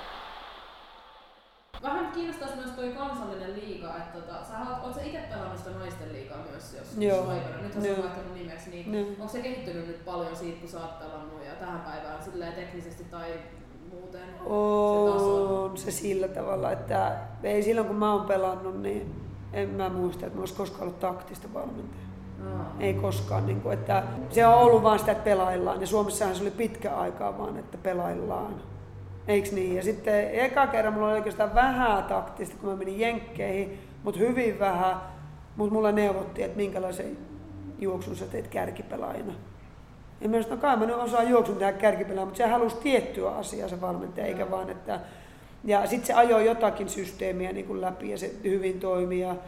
Vähän kiinnostaisi myös tuo kansallinen liiga, että tota, sä oot sä itse pelannut sitä naisten liigaa myös jos aikana. Nyt on vaihtanut nimeksi, niin no. Onko se kehittynyt nyt paljon siitä, kun sä oot pelannut ja tähän päivään silleen teknisesti tai muuten? On se, se sillä tavalla, että ei silloin kun mä oon pelannut, niin en mä muista, että mä olisi koskaan ollut taktista valmentajaa. No. Ei koskaan. Niin kuin, että se on ollut vaan sitä, että pelaillaan. Ja Suomessahan se oli pitkä aikaa vaan, että pelaillaan. Eiks niin? Ja sitten eka kerran mulla oli oikeastaan vähän taktista, kun mä menin jenkkeihin, mutta hyvin vähän. Mutta mulla neuvottiin, että minkälaisen juoksun sä teet kärkipelaajana. Ja mä sanoin, kai mä nyt osaan juoksun tehdä kärkipelaajana, mutta se halusi tiettyä asiaa se valmentaja, eikä vaan, että... Ja sitten se ajoi jotakin systeemiä niin kuin läpi ja se hyvin toimii. Ja,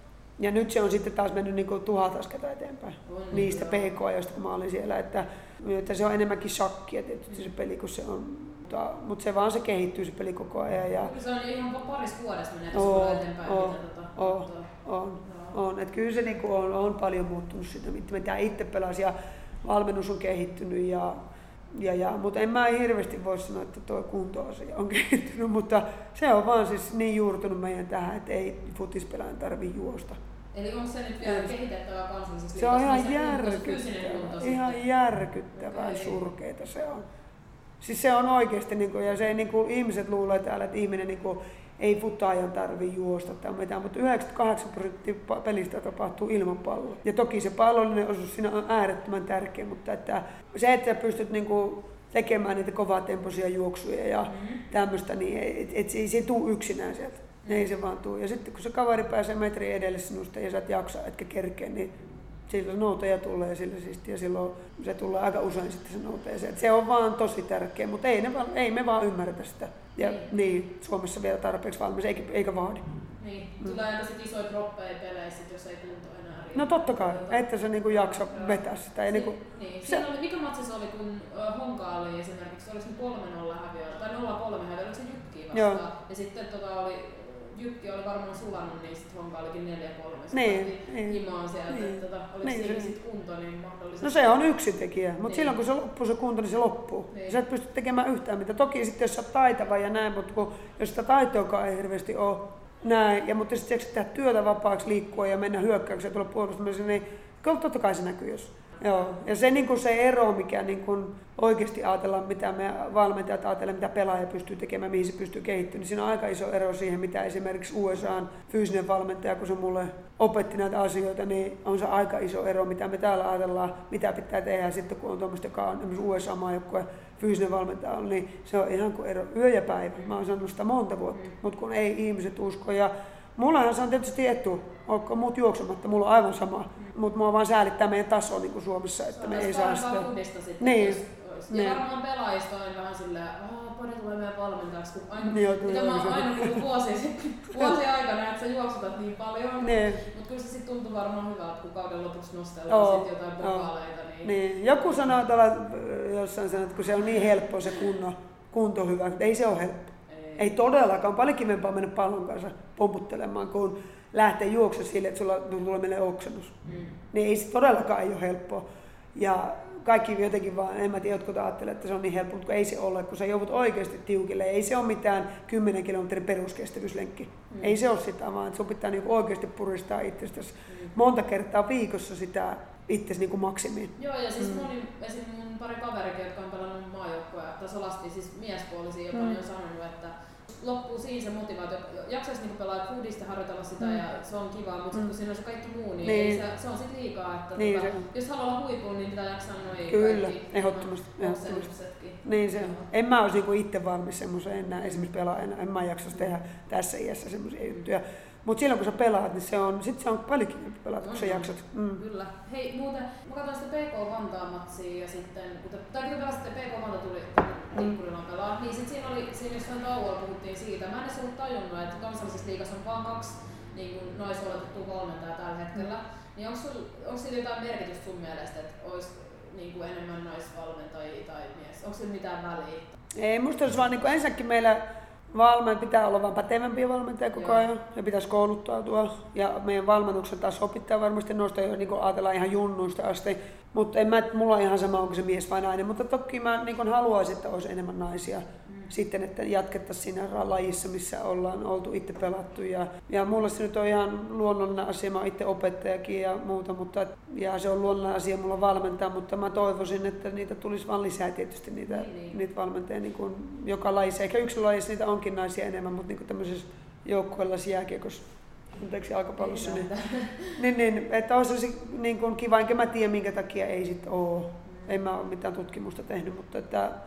ja nyt se on sitten taas mennyt niin kuin tuhat askelta eteenpäin on, niistä P K-ajoista, kun mä olin siellä. Että, että se on enemmänkin shakkia tietysti se peli, kun se on... Mutta, mutta se vaan se kehittyy se peli koko ajan. Ja... Se on ihan parissa vuodessa menee tuossa eteenpäin. On, on, on, on. Että kyllä se niin kuin on, on paljon muuttunut sitä, mitä itse pelasin ja valmennus on kehittynyt. Ja, ja, ja, mutta en mä hirveästi voi sanoa, että tuo kuntoasia on kehittynyt, mutta se on vaan siis niin juurtunut meidän tähän, että ei futispelaajan tarvitse juosta. Eli onko se nyt vielä kehitettävää kansallisessa liigassa? Se on ihan järkyttävää, ihan järkyttävää okay. Surkeita se on. Siis se on oikeasti, niin kuin, ja se, niin kuin, ihmiset luulee täällä, että ihminen niin kuin, ei futaajan tarvitse juosta tai mitään, mutta yhdeksänkymmentäkahdeksan prosenttia pelistä tapahtuu ilman palloa. Ja toki se pallollinen osuus siinä on äärettömän tärkeä, mutta että se, että sä pystyt niin kuin, tekemään niitä kovatempoisia juoksuja ja mm-hmm. tämmöistä, niin et, et, ei se tule yksinään sieltä. Mm-hmm. Ei se vaan tule. Ja sitten kun se kaveri pääsee metri edelle sinusta ja sä et jaksa, etkä kerkeä, niin silloin noutaja tulee sillä siistiä ja silloin se tulee aika usein sitten se noutaja. Se on vaan tosi tärkeä, mutta ei, ne, ei me vaan ymmärretä sitä. Ja niin, niin Suomessa vielä tarpeeksi valmis, eikä, eikä vaadi. Niin, tulee aika sit isoja droppeja peleissä, jos ei kunto enää riitä. No totta kai, että se niinku jaksa vetää sitä. Si- niinku, niin. se... oli, mikä matsi se oli, kun Honka oli esimerkiksi, oliko se kolme nolla häviöllä, tai nolla kolme häviöllä, oliko se Jykkiä vastaan? Joo. Ja sitten tota oli... Jykki oli varmaan sulannut, niin sitten Honka olikin neljä kolme. Niin, niin, himaan sieltä. Niin, tota, oliko niin, siinä se... sitten kunto niin mahdollisesti? No se on yksi tekijä, mutta niin. Silloin kun se loppuu se kunto, niin se loppuu. Niin. Sä et pysty tekemään yhtään mitään. Toki sitten jos sä oot taitava ja näin, mutta kun, jos sitä taitoakaan ei hirveästi ole näin, ja mutta sitten tehdä työtä vapaaksi liikkua ja mennä hyökkäykseen ja tulla puolustamiseen, niin totta kai se näkyy jos. Joo. Ja se, niin se ero, mikä niin kun oikeasti ajatellaan, mitä me valmentajat ajatellaan, mitä pelaaja pystyy tekemään, mihin se pystyy kehittymään, niin siinä on aika iso ero siihen, mitä esimerkiksi U S A:n fyysinen valmentaja, kun se mulle opetti näitä asioita, niin on se aika iso ero, mitä me täällä ajatellaan, mitä pitää tehdä sitten, kun on tuommoista, joka on esimerkiksi U S A-maajoukkueen fyysinen valmentaja on, niin se on ihan kuin ero yö ja päivä. Mä oon sanonut sitä monta vuotta, mm. mutta kun ei ihmiset usko. Ja mullahan se on tietysti etu, olkoon muut juoksematta, mulla on aivan sama, mm. mutta mua vaan säälittää meidän taso niin kuin Suomessa, että me ei saa sitä. Sitten, niin. Jos, jos. Ja niin. Varmaan pelaajista on vähän silleen, että Pari tulee meidän valmentajaksi, kun aina, niin, mitä mä oon aina kuullut vuosia, vuosia aikana, että sä juoksutat niin paljon, niin. Mutta kyllä se sitten tuntuu varmaan hyvältä, kun kauden lopuksi nostellaan oh, sit jotain pokaaleita. Niin... niin. Joku sanoo tuolla jossain sanoo, että kun se on niin helppo se kunno, kunto hyvä, mutta ei se ole helppo. Ei, ei todellakaan, paljon kivempaa mennä pallon kanssa pomputtelemaan, kun lähtee juokse sille, että sulla tulee meille oksennus. Mm. Niin ei se todellakaan ei ole helppoa. Ja kaikki jotenkin vaan, en mä tiedä, jotkut ajattelee, että se on niin helppo, mutta ei se ole, kun sä joudut oikeasti tiukille. Ei se ole mitään kymmenen kilometrin peruskestävyyslenkki. Mm. Ei se ole sitä, vaan sun pitää niinku oikeasti puristaa itsestäsi mm. monta kertaa viikossa sitä itsesi niinku maksimiin. Joo, ja siis mm. moni, esim. Mun pari kaverikin, jotka on pelannut maajoukkoja, tasolasti, siis miespuolisia, joka mm. on sanonut, että loppuu siinä se motivaatio. Jaksaisi niinku pelaa foodista, harjoitella sitä mm. ja se on kivaa, mutta mm. kun siinä on se kaikki muu, niin, niin. Ei se, se on sit liikaa. Että niin tota, jos haluaa olla huipuun, niin pitää jaksaa noin kyllä, kaikki. ehdottomasti. ehdottomasti. Niin se on. En mä olisi niinku itse valmis semmoiseen enää, esimerkiksi pelaajana. En mä jaksaisi tehdä tässä iässä semmoisia juttuja. Mutta silloin kun sä pelaat, niin se on, sit se on paljon kivempi pelata, kun sä jaksat. Mm. Kyllä. Hei, muuten, mä katsoin sitä P K Vantaa-matsia ja sitten, tai kyllä pelasitte P K Vanta tuli Tikkurilan pelaa, niin sit siinä oli, siinä jossain tauolla puhuttiin siitä. Mä en edes ollut tajunnut, että kansallisessa liigassa on vaan kaksi niin kuin naisoletettua valmentajaa tällä hetkellä. Mm. Niin onko sillä jotain merkitystä sun mielestä, että olisi niin kuin enemmän naisvalmentajia tai mies? Onko sillä mitään väliä? Ei, musta olisi vaan niin kuin ensinnäkin meillä valmen pitää olla vain pätevämpiä valmentajia koko ajan ja pitäisi kouluttautua. Ja meidän valmennuksen taso pitää varmasti nostaa jo, niin kuin ajatellaan ihan junnuista asti. Mutta en mä, mulla on ihan sama, onko se mies vai nainen, mutta toki mä niin haluaisin, että olisi enemmän naisia. Mm. Sitten, että jatkettaisiin siinä lajissa, missä ollaan oltu itse pelattu. Ja, ja mulla se nyt on ihan luonnollinen asia, mä oon itse opettajakin ja muuta, mutta, ja se on luonnollinen asia mulla valmentaa, mutta mä toivoisin, että niitä tulisi vaan lisää tietysti niitä, niin, niin. niitä valmentajia niin kuin joka lajissa. Ehkä yksi lajissa niitä onkin naisia enemmän, mutta niin tämmöisessä joukkueellisessa jääkiekossa. Anteeksi jalkapallossa, niin, niin, niin, että olisi se niin kuin kiva, enkä mä tiedä minkä takia ei sit ole. Mm. En mä ole mitään tutkimusta tehnyt, mutta että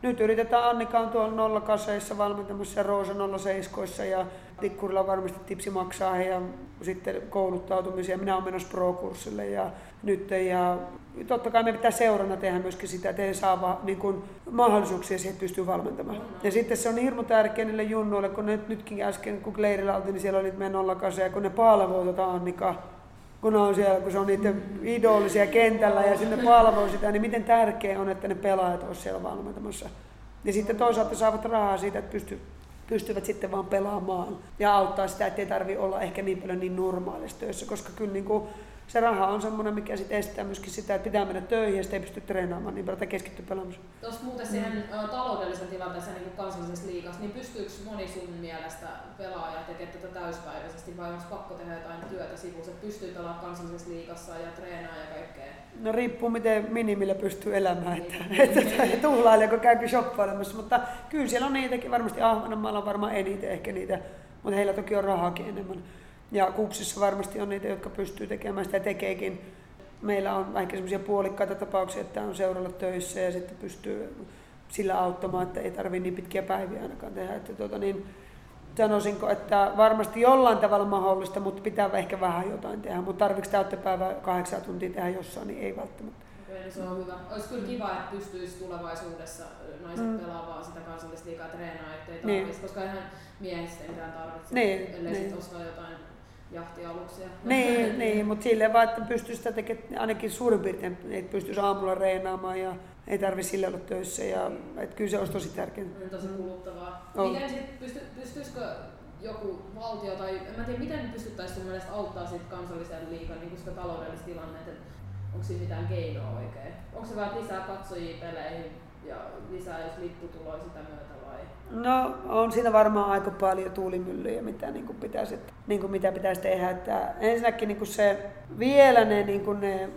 nyt yritetään, Annika on tuolla nolla kaseissa valmentamassa ja Roosa nolla seiskoissa ja Tikkurilla varmasti tipsi maksaa ja sitten kouluttautumisia. Minä olen menossa pro-kurssille ja nyt ja totta kai me pitää seurana tehdä myöskin sitä, että he saa niin kuin mahdollisuuksia siihen, että pystyy valmentamaan. Ja sitten se on hirmu tärkeä niille junnuille, kun ne nytkin äsken, kun leirillä oltiin, niin siellä oli meidän nolla kaseja, kun ne palvoo tota Annika, kun on siellä, kun se on niitä idolisia kentällä ja sinne palvoo sitä, niin miten tärkeää on, että ne pelaajat olisivat siellä valmentamassa. Ja sitten toisaalta saavat rahaa siitä, että pystyy pystyvät sitten vaan pelaamaan ja auttaa sitä, ettei tarvitse olla ehkä niin paljon niin normaalissa töissä, koska kyllä niin kuin se raha on semmoinen, mikä sitten estää myöskin sitä, että pitää mennä töihin ja sitten ei pysty treenaamaan niin paljon tai keskittyä pelaamaan. Tuossa muuten siihen mm. taloudellisen tilanteessa niin kuin kansallisessa liigassa, niin pystyykö moni sun mielestä pelaaja tekemään tätä täyspäiväisesti vai onko pakko tehdä jotain työtä sivussa, että pystyy pelaamaan kansallisessa liigassa ja treenaa ja kaikkea? No riippuu miten minimillä pystyy elämään, niin. että, että, että tuhlaileeko käykö shoppailemassa, mutta kyllä siellä on niitäkin, varmasti Ahvenanmaalla on varmaan eniten ehkä niitä, mutta heillä toki on rahaakin enemmän. Ja KuPSissa varmasti on niitä, jotka pystyy tekemään sitä ja tekeekin. Meillä on ehkä semmoisia puolikkaita tapauksia, että on seuralla töissä ja sitten pystyy sillä auttamaan, että ei tarvitse niin pitkiä päiviä ainakaan tehdä. Että tuota niin, sanoisinko, että varmasti jollain tavalla mahdollista, mutta pitää ehkä vähän jotain tehdä. Mutta tarvitseeko täyttöpäivää kahdeksan tuntia tehdä jossain, niin ei välttämättä. Okei, se on hyvä. Olisi kyllä kiva, että pystyisi tulevaisuudessa naiset mm. pelaamaan sitä kansallista liigaa treenaa, ettei tarvitsisi, niin. Koska ihan miehistä ei mitään tarvitse, niin, ellei niin. sitten ostaa jotain jahtialuksia. Niin, niin mutta silleen vaan, että pystyisi sitä tekemään ainakin suurin piirtein, että pystyisi aamulla reenaamaan ja ei tarvitse sille olla töissä. Ja, että kyllä se olisi tosi tärkeää. On tosi kuluttavaa. On. Miten sit pysty, pystyisikö joku valtio tai en mä tiedä, miten pystyttäisiin sun mielestä auttaa sit kansallisen liigan niin sitä taloudellista tilannetta? Onko siinä mitään keinoa oikein? Onko se vaan lisää katsojia peleihin ja lisää jos lipputuloja sitä myötä vai? No on siinä varmaan aika paljon tuulimyllyjä, mitä, niin kuin pitäisi, niin kuin mitä pitäisi tehdä. Että ensinnäkin niin kuin se vielä ne, niin kuin ne,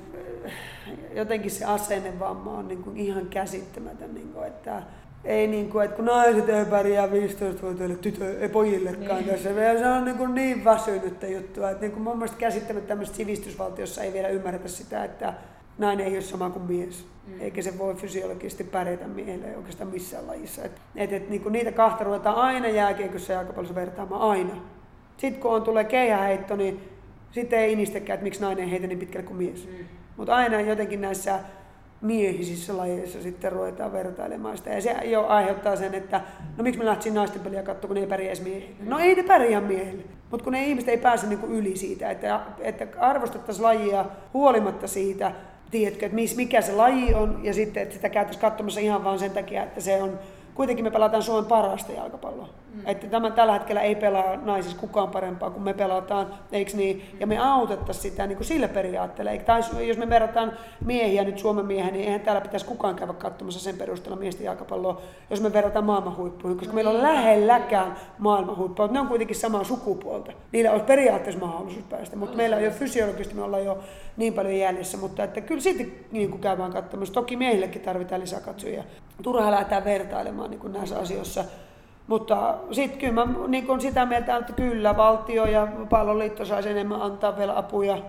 jotenkin se asennevamma on niin kuin ihan käsittämätön. Niin kuin, että ei niin kuin, että kun naiset ei pärjää viisitoistavuotiaille tytö, ei pojillekaan niin. Tässä. Se on niin, kuin niin väsynyttä juttua. Että niin kuin mun mielestä käsittämättä tämmöisessä sivistysvaltiossa ei vielä ymmärretä sitä, että nainen ei ole sama kuin mies. Mm. Eikä se voi fysiologisesti pärjätä miehelle oikeastaan missään lajissa. Et, et, et, niin niitä kahta ruvetaan aina jääkiekossa ja jalkapallossa vertaamaan aina. Sitten kun on, tulee keihäheitto, niin sitten ei inistäkään, että miksi nainen ei heitä niin pitkälle kuin mies. Mm. Mutta aina jotenkin näissä miehisissä lajeissa sitten ruvetaan vertailemaan sitä. Ja se jo aiheuttaa sen, että no miksi me lähtisin naisten peliä katsomaan, kun ne ei pärjää edes miehille. No ei ne pärjää miehille. Mutta kun ne ihmiset ei pääse niinku yli siitä, että, että arvostettaisiin lajia huolimatta siitä, tiedätkö, että mikä se laji on, ja sitten että sitä käytäisiin katsomassa ihan vaan sen takia, että se on, kuitenkin me pelataan Suomen parasta jalkapalloa. Mm. Että tämän, tällä hetkellä ei pelaa naisissa kukaan parempaa kuin me pelataan, eikö niin? Mm. Ja me autettaisiin sitä niin kuin sillä periaatteella. Tai jos me verrataan miehiä nyt Suomen miehen, niin eihän täällä pitäisi kukaan käydä katsomassa sen perusteella miesten jalkapalloa, jos me verrataan maailman huippuihin, koska meillä on lähelläkään maailman huippua. Ne on kuitenkin samaa sukupuolta. Niillä olisi periaatteessa mahdollisuus päästä, mutta meillä on jo fysiologisesti, me ollaan jo niin paljon jäljessä, mutta että kyllä sitten niin käydään katsomassa. Toki miehillekin tarvitaan lisää katsojia. Turha lähdetään vertailemaan niin kuin näissä asioissa. Mutta sitten kyllä mä niin olen sitä mieltä, että kyllä valtio ja palloliitto saisi enemmän antaa vielä apuja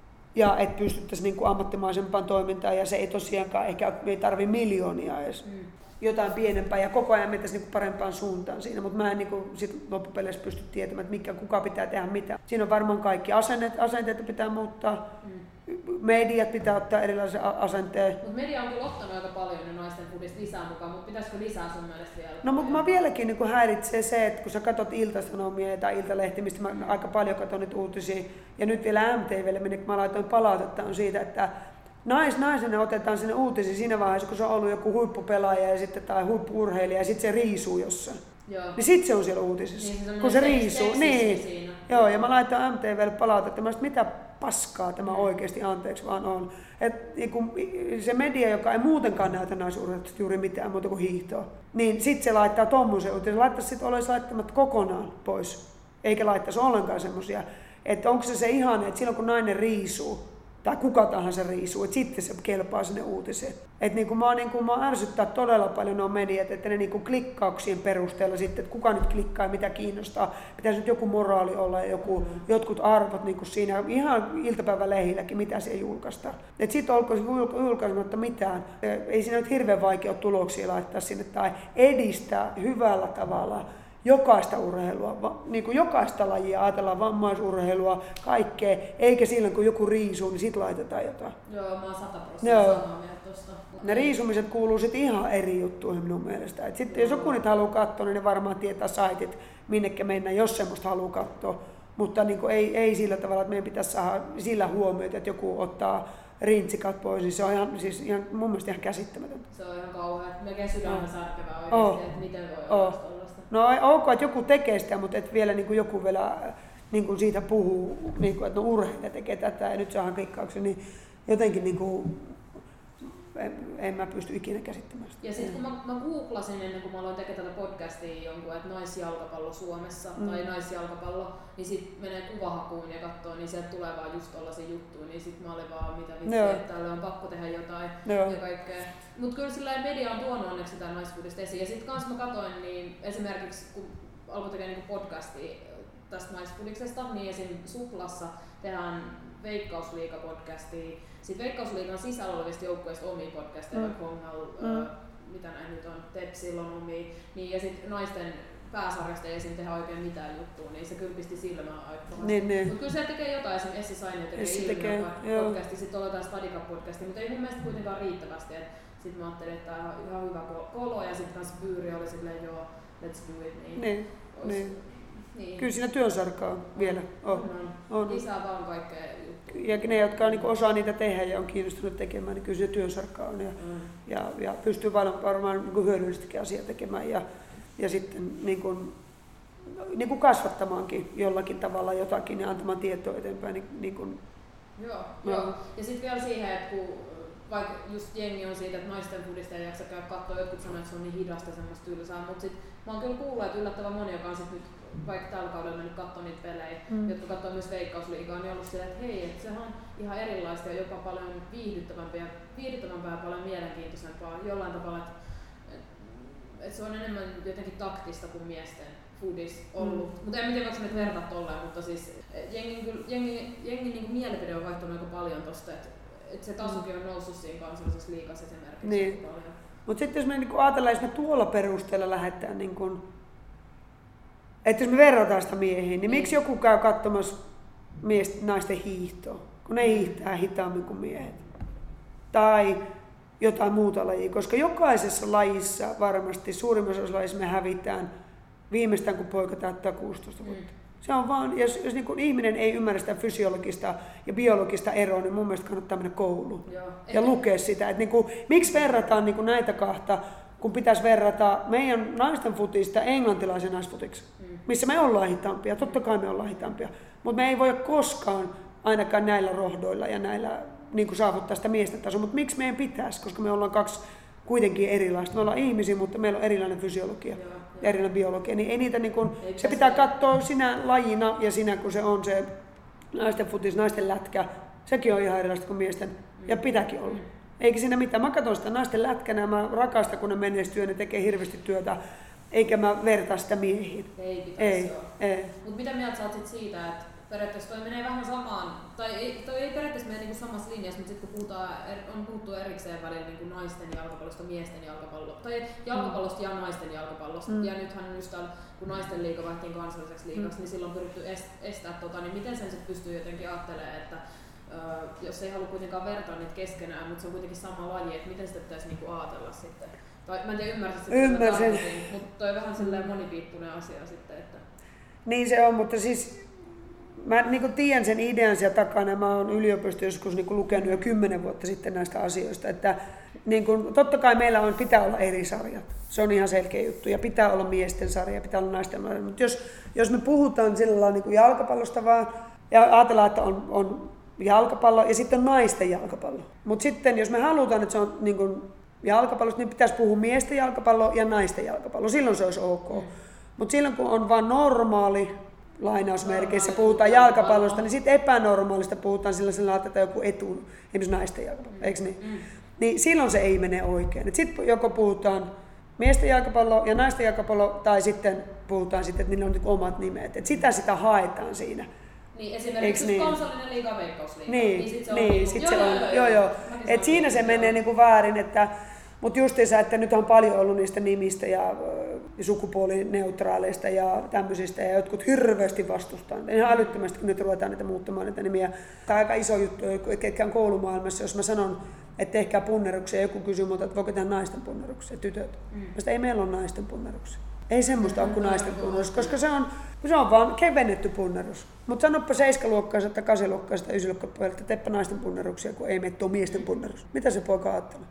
ja että pystyttäisiin niin kuin ammattimaisempaan toimintaan ja se ei tosiaankaan ehkä ei tarvi miljoonia edes. Mm. Jotain pienempää ja koko ajan mentäisiin niin parempaan suuntaan siinä, mutta mä en niin kuin sit loppupeleissä pysty tietämään, että mikä, kuka pitää tehdä mitä. Siinä on varmaan kaikki asenteet, asenteita pitää muuttaa. Mm. Mediat pitää ottaa erilaisen asenteen. Mutta media on kyllä ottanut aika paljon naisten fudista lisää mukaan, mutta pitäisikö lisää sun mielestä vielä? No mutta mä vieläkin niin häiritsee se, että kun sä katsot Ilta-Sanomia tai Iltalehti, mistä mä aika paljon katson nyt uutisia, ja nyt vielä M T V:lle meni, kun mä laitoin palautetta, on siitä, että nais, naisena otetaan sinne uutisiin siinä vaiheessa, kun se on ollut joku huippupelaaja ja sitten, tai huippu-urheilija ja sitten se riisuu jossain. Joo. Niin sit se on siellä uutisissa, niin, se kun se riisuu. Niin. Joo, ja mä laitoin M T V:lle palautetta, että mitä paskaa tämä oikeasti anteeksi vaan on. Et, niin kun se media, joka ei muutenkaan näytä naisurheilusta juuri mitään muuta kuin hiihtoa, niin sit se laittaa tommosen uutisen. Laittaisi sit olisi laittamatta kokonaan pois, eikä laittaisi ollenkaan semmosia. Että onko se se ihane, että silloin kun nainen riisuu, tai kuka tahansa riisuu, että sitten se kelpaa sinne uutiseen. Että niin mä, niin mä ärsyttää todella paljon nuo mediat, että ne niin kuin klikkauksien perusteella sitten, että kuka nyt klikkaa ja mitä kiinnostaa, pitäisi nyt joku moraali olla ja joku, jotkut arvot niin kuin siinä ihan iltapäivälehdilläkin, mitä siellä julkaistaan. Että sitten olkoon julkaisematta mitään, ei siinä nyt hirveän vaikea tuloksia laittaa sinne tai edistää hyvällä tavalla jokaista urheilua, niin kuin jokaista lajia, ajatellaan vammaisurheilua, kaikkea, eikä silloin kun joku riisuu, niin sitten laitetaan jotain. Joo, mä oon sata prosenttia samaa mieltä tosta. Ne riisumiset kuuluu sitten ihan eri juttuihin minun mielestä. Et sitten jos joku niitä haluaa katsoa, niin ne varmaan tietää saitit, minnekä mennä, jos semmoista haluaa katsoa. Mutta niin kuin ei, ei sillä tavalla, että meidän pitäisi saada sillä huomioita, että joku ottaa rintsikat pois, niin se on ihan, siis ihan, mun mielestä ihan käsittämätöntä. Se on ihan kauhea. Melkein sydämen särkevää oikeasti, oh. että miten voi oh. olla tollaista. No ok, että joku tekee sitä, mutta et vielä niin kuin joku vielä niin kuin siitä puhuu, niin kuin, että no urheilija tekee tätä ja nyt saadaan klikkauksen, niin jotenkin niin kuin, en, en mä pysty ikinä käsittämään sitä. Ja sitten kun mä, mä googlasin ennen kuin mä aloin tekemään tätä podcastia jonkun, että naisjalkapallo Suomessa mm. tai naisjalkapallo, niin sit menee kuvahakuun ja katsoo, niin sieltä tulee vaan just tollaisia juttuja, niin sit mä olin vaan mitä vitsi, no. että täällä on pakko tehdä jotain no. ja kaikkea. Mut kyllä sillä media on tuonut onneksi sitä naisfoodista esiin. Ja sit kans mä katsoin, niin esimerkiksi kun alkoi tekemään niin podcastia tästä naisfoodiksesta, niin esim. Suplassa tehdään Veikkausliiga-podcastia. Sitten Veikkausliigan sisällä olevista joukkueista omia podcasteja, mm. Kongal, mm. äh, mitä näin nyt on, Tepsillä on omia, niin, ja sitten naisten pääsarjasta ei esim. Tehdä oikein mitään juttua, niin se kyllä pisti silmään aika kovasti. Niin, niin. Mutta kyllä se tekee jotain, esim. Essi Sainio tekee ilmiö podcastia, sitten ollaan taas Stadika-podcastia, mutta ei mun mielestä kuitenkaan riittävästi. Sitten mä ajattelin, että tämä on ihan hyvä kolo, ja sitten kanssa Pyyri oli silleen, joo, let's do it, niin, niin, olis, niin. Niin. Kyllä siinä työsarkaa on vielä. On. On. On. Lisää vaan kaikkea juttuja. Ja ne, jotka niin osaa niitä tehdä ja on kiinnostunut tekemään, niin kyllä se työsarkaa on. Ja, mm. ja, ja pystyy varmaan niin hyödyllistäkin asiaa tekemään ja, ja sitten niin kuin, niin kuin kasvattamaankin jollakin tavalla jotakin ja antamaan tietoa eteenpäin. Niin, niin kuin, joo, no. joo. Ja sitten vielä siihen, että kun vaikka just jengi on siitä, että naisten foodista ei jaksa käydä katsoa, jotkut sanoo, että se on niin hidasta semmoista tylsää, mutta sit mä oon kyllä kuullut, että yllättävän moni, joka on sit nyt vaikka tällä kaudella mennyt katsoa niitä pelejä, mm. jotka katsoo myös Veikkausliigaa, niin on ollut sillä, että hei, että sehän on ihan erilaista ja jopa paljon viihdyttävämpää, viihdyttävämpää ja paljon mielenkiintoisempaa jollain tavalla, että, että se on enemmän jotenkin taktista kuin miesten foodis ollut. Mm. Mutta en tiedä, vaikka me vertaa tolleen, mutta siis jengin, jengin, jengin niin mielipide on vaihtunut aika paljon tosta, että, että se tasokin on noussut siinä kansallisessa liigassa esimerkiksi niin. paljon. Mutta sitten jos me niin ajatellaan, jos me tuolla perusteella lähdetään niin kun, että jos me verrataan sitä miehiin, niin, niin miksi joku käy katsomassa mies, naisten hiihtoa, kun ne hiihtää hitaammin kuin miehet? Tai jotain muuta lajia, koska jokaisessa lajissa varmasti suurimmassa osassa lajissa me hävitään viimeistään, kun poika täyttää kuusitoista vuotta. Mm. Se on vaan, jos, jos niin kun ihminen ei ymmärrä sitä fysiologista ja biologista eroa, niin mun mielestä kannattaa mennä kouluun Joo. ja lukea sitä. Että niin kun, miksi verrataan niin kun näitä kahta, kun pitäisi verrata meidän naisten futista englantilaisen naisfutiksi, mm. missä me ollaan hitaampia. Totta kai me ollaan hitaampia, mutta me ei voi koskaan ainakaan näillä rohdoilla ja näillä niin kuin saavuttaa sitä miesten tasoa. Mutta miksi meidän pitäisi, koska me ollaan kaksi kuitenkin erilaista. Me ollaan ihmisiä, mutta meillä on erilainen fysiologia Joo, ja erilainen biologia. Niin ei niitä, niin kuin, se pitää katsoa sinä lajina ja sinä kun se on se naisten futis, naisten lätkä. Sekin on ihan erilaista kuin miesten mm. ja pitääkin olla. Mm. Eikä siinä mitään. Mä katson sitä naisten lätkänä ja mä rakastan, kun ne menestyy ja ne tekee hirveästi työtä. Eikä mä vertaa sitä miehiin. Ei pitäisi ei, ei. Mutta mitä mieltä sä oot sit siitä, että periaatteessa toi menee vähän samaan, tai ei, toi ei periaatteessa mene niinku samassa linjassa, mutta sitten kun puhutaan, on puhuttu erikseen välillä niinku naisten jalkapallosta, miesten jalkapallosta, tai jalkapallosta ja naisten jalkapallosta. Mm. Ja nythän just täällä, kun naisten liiga vaihtiin kansalliseksi liigaksi, mm. niin silloin on pyritty estää tota, niin miten sen sitten pystyy jotenkin ajattelemaan, että Uh, jos ei halua kuitenkaan vertaa niitä keskenään, mutta se on kuitenkin sama laji, että miten sitä pitäisi niinku ajatella sitten. Tai mä en tiedä, ymmärsit sitä, Ymmärsin. mutta toi on vähän sellainen monipiippunen asia sitten. Että... Niin se on, mutta siis mä niinku tiedän sen idean siellä takana. Mä oon yliopisto joskus niinku lukenut jo kymmenen vuotta sitten näistä asioista. Että niinku, totta kai meillä on, pitää olla eri sarjat. Se on ihan selkeä juttu. Ja pitää olla miesten sarja, pitää olla naisten sarja. Mutta jos, jos me puhutaan sillä lailla niinku jalkapallosta vaan ja ajatellaan, että on, on jalkapallo ja sitten naisten jalkapallo. Mutta sitten jos me halutaan, että se on niin kuin jalkapallosta, niin pitäisi puhua miesten jalkapallo ja naisten jalkapallo. Silloin se olisi ok. Mm. Mutta silloin kun on vain normaali lainausmerkeissä puhutaan jalkapallosta, niin sitten epänormaalista puhutaan sillä sillä että joku etu, esimerkiksi naisten jalkapallo, eikö niin? Mm. Niin silloin se ei mene oikein. Sitten joko puhutaan miesten jalkapallo ja naisten jalkapallo, tai sitten puhutaan sitten, että niillä on omat nimet. Et sitä sitä haetaan siinä. Niin, esimerkiksi niin? kansallinen liiga, veikkausliiga. Niin, niin sit se on. Niin, sit joo, se on. Joo, joo. joo. Et siinä se menee niinku väärin, että mutta justiinsa, että nyt on paljon ollut niistä nimistä ja sukupuolineutraaleista ja tämmöisistä, ja jotkut hirveästi vastustaa. Ihan älyttömästi, kun nyt ruvetaan niitä muuttamaan niitä nimiä. Tämä on aika iso juttu, ketkä on koulumaailmassa, jos mä sanon, että tehkää punneruksia, joku kysyy multa, että voiko tehdä naisten punneruksia, tytöt. Mm. Mä ei meillä ole naisten punneruksia. Ei semmoista ole kuin naisten punnerus, koska se on, se on vaan kevennetty punnerus. Mutta sanoppa seiskaluokkaiset tai kasiluokkaiset tai ysiluokkaiset, että teppä naisten punneruksia, kun ei mene tuo miesten punnerus. Mitä se poika ajattelee?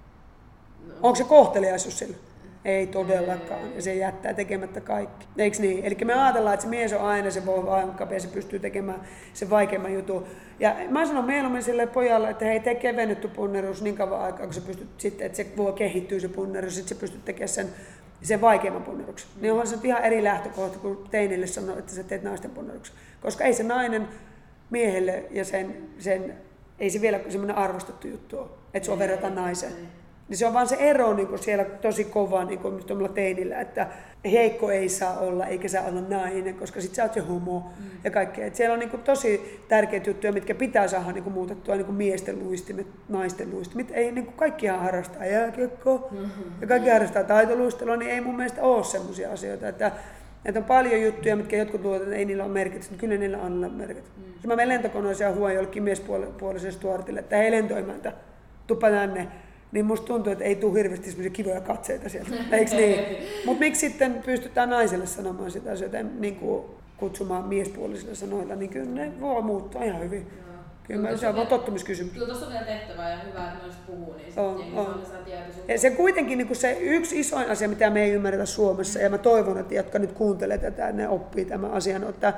Onko se kohteliaisuus sillä? Ei todellakaan. Ja se jättää tekemättä kaikki. Eikö niin? Eli me ajatellaan, että se mies on aina se vankkampi ja se pystyy tekemään sen vaikeimman jutun. Ja mä sanon mieluummin sille pojalle, että hei, tee kevennetty punnerus niin kauan aikaa, kun sä pystyt sitten, että se voi kehittyä se punnerus, sitten sä pystyt tekemään sen, sen vaikeimman punneruksen. Niin onhan se ihan eri lähtökohta, kun teinille sanoo, että sä teet naisten punneruksen. Koska ei se nainen miehelle ja sen, sen ei se vielä semmoinen arvostettu juttu ole, että sua verrataan naiseen. Niin se on vaan se ero niin kuin siellä tosi kova niin kuin tuolla teinillä, että heikko ei saa olla eikä saa olla nainen, koska sit sä oot jo homo mm. ja kaikkea. Et siellä on niin kuin tosi tärkeitä juttuja, mitkä pitää saada niin kuin muutettua, niin kuin miesten luistimet, naisten luistimet. Ei niin kuin kaikkihan harrastaa jääkiekkoa mm-hmm. ja kaikki harrastaa taitoluistelua, niin ei mun mielestä ole semmoisia asioita. Että, että on paljon juttuja, mitkä jotkut luovat, että ei niillä ole merkitystä, mutta kyllä niillä on merkitystä. Mm. Jos mä menen lentokoneeseen ja huon jollekin miespuoliselle stuartille, että hei lentoimäntä, tuppa tänne. Niin musta tuntuu, että ei tule hirveästi semmoisia kivoja katseita sieltä, eikö niin? Mutta miksi sitten pystytään naiselle sanomaan sitä asioita, niin kuin kutsumaan miespuolisilla sanoilla, niin kyllä ne voi muuttaa ihan hyvin. Joo. Kyllä mä, se on vaan tottumiskysymys. Kyllä tuossa on vielä tehtävää ja hyvä, että noista puhuu, niin sitten on, jengi on. saa lisää tietoisuutta. Ja se kuitenkin niin se yksi isoin asia, mitä me ei ymmärretä Suomessa, mm. ja mä toivon, että jotka nyt kuuntelee tätä, ne oppii tämän asian, että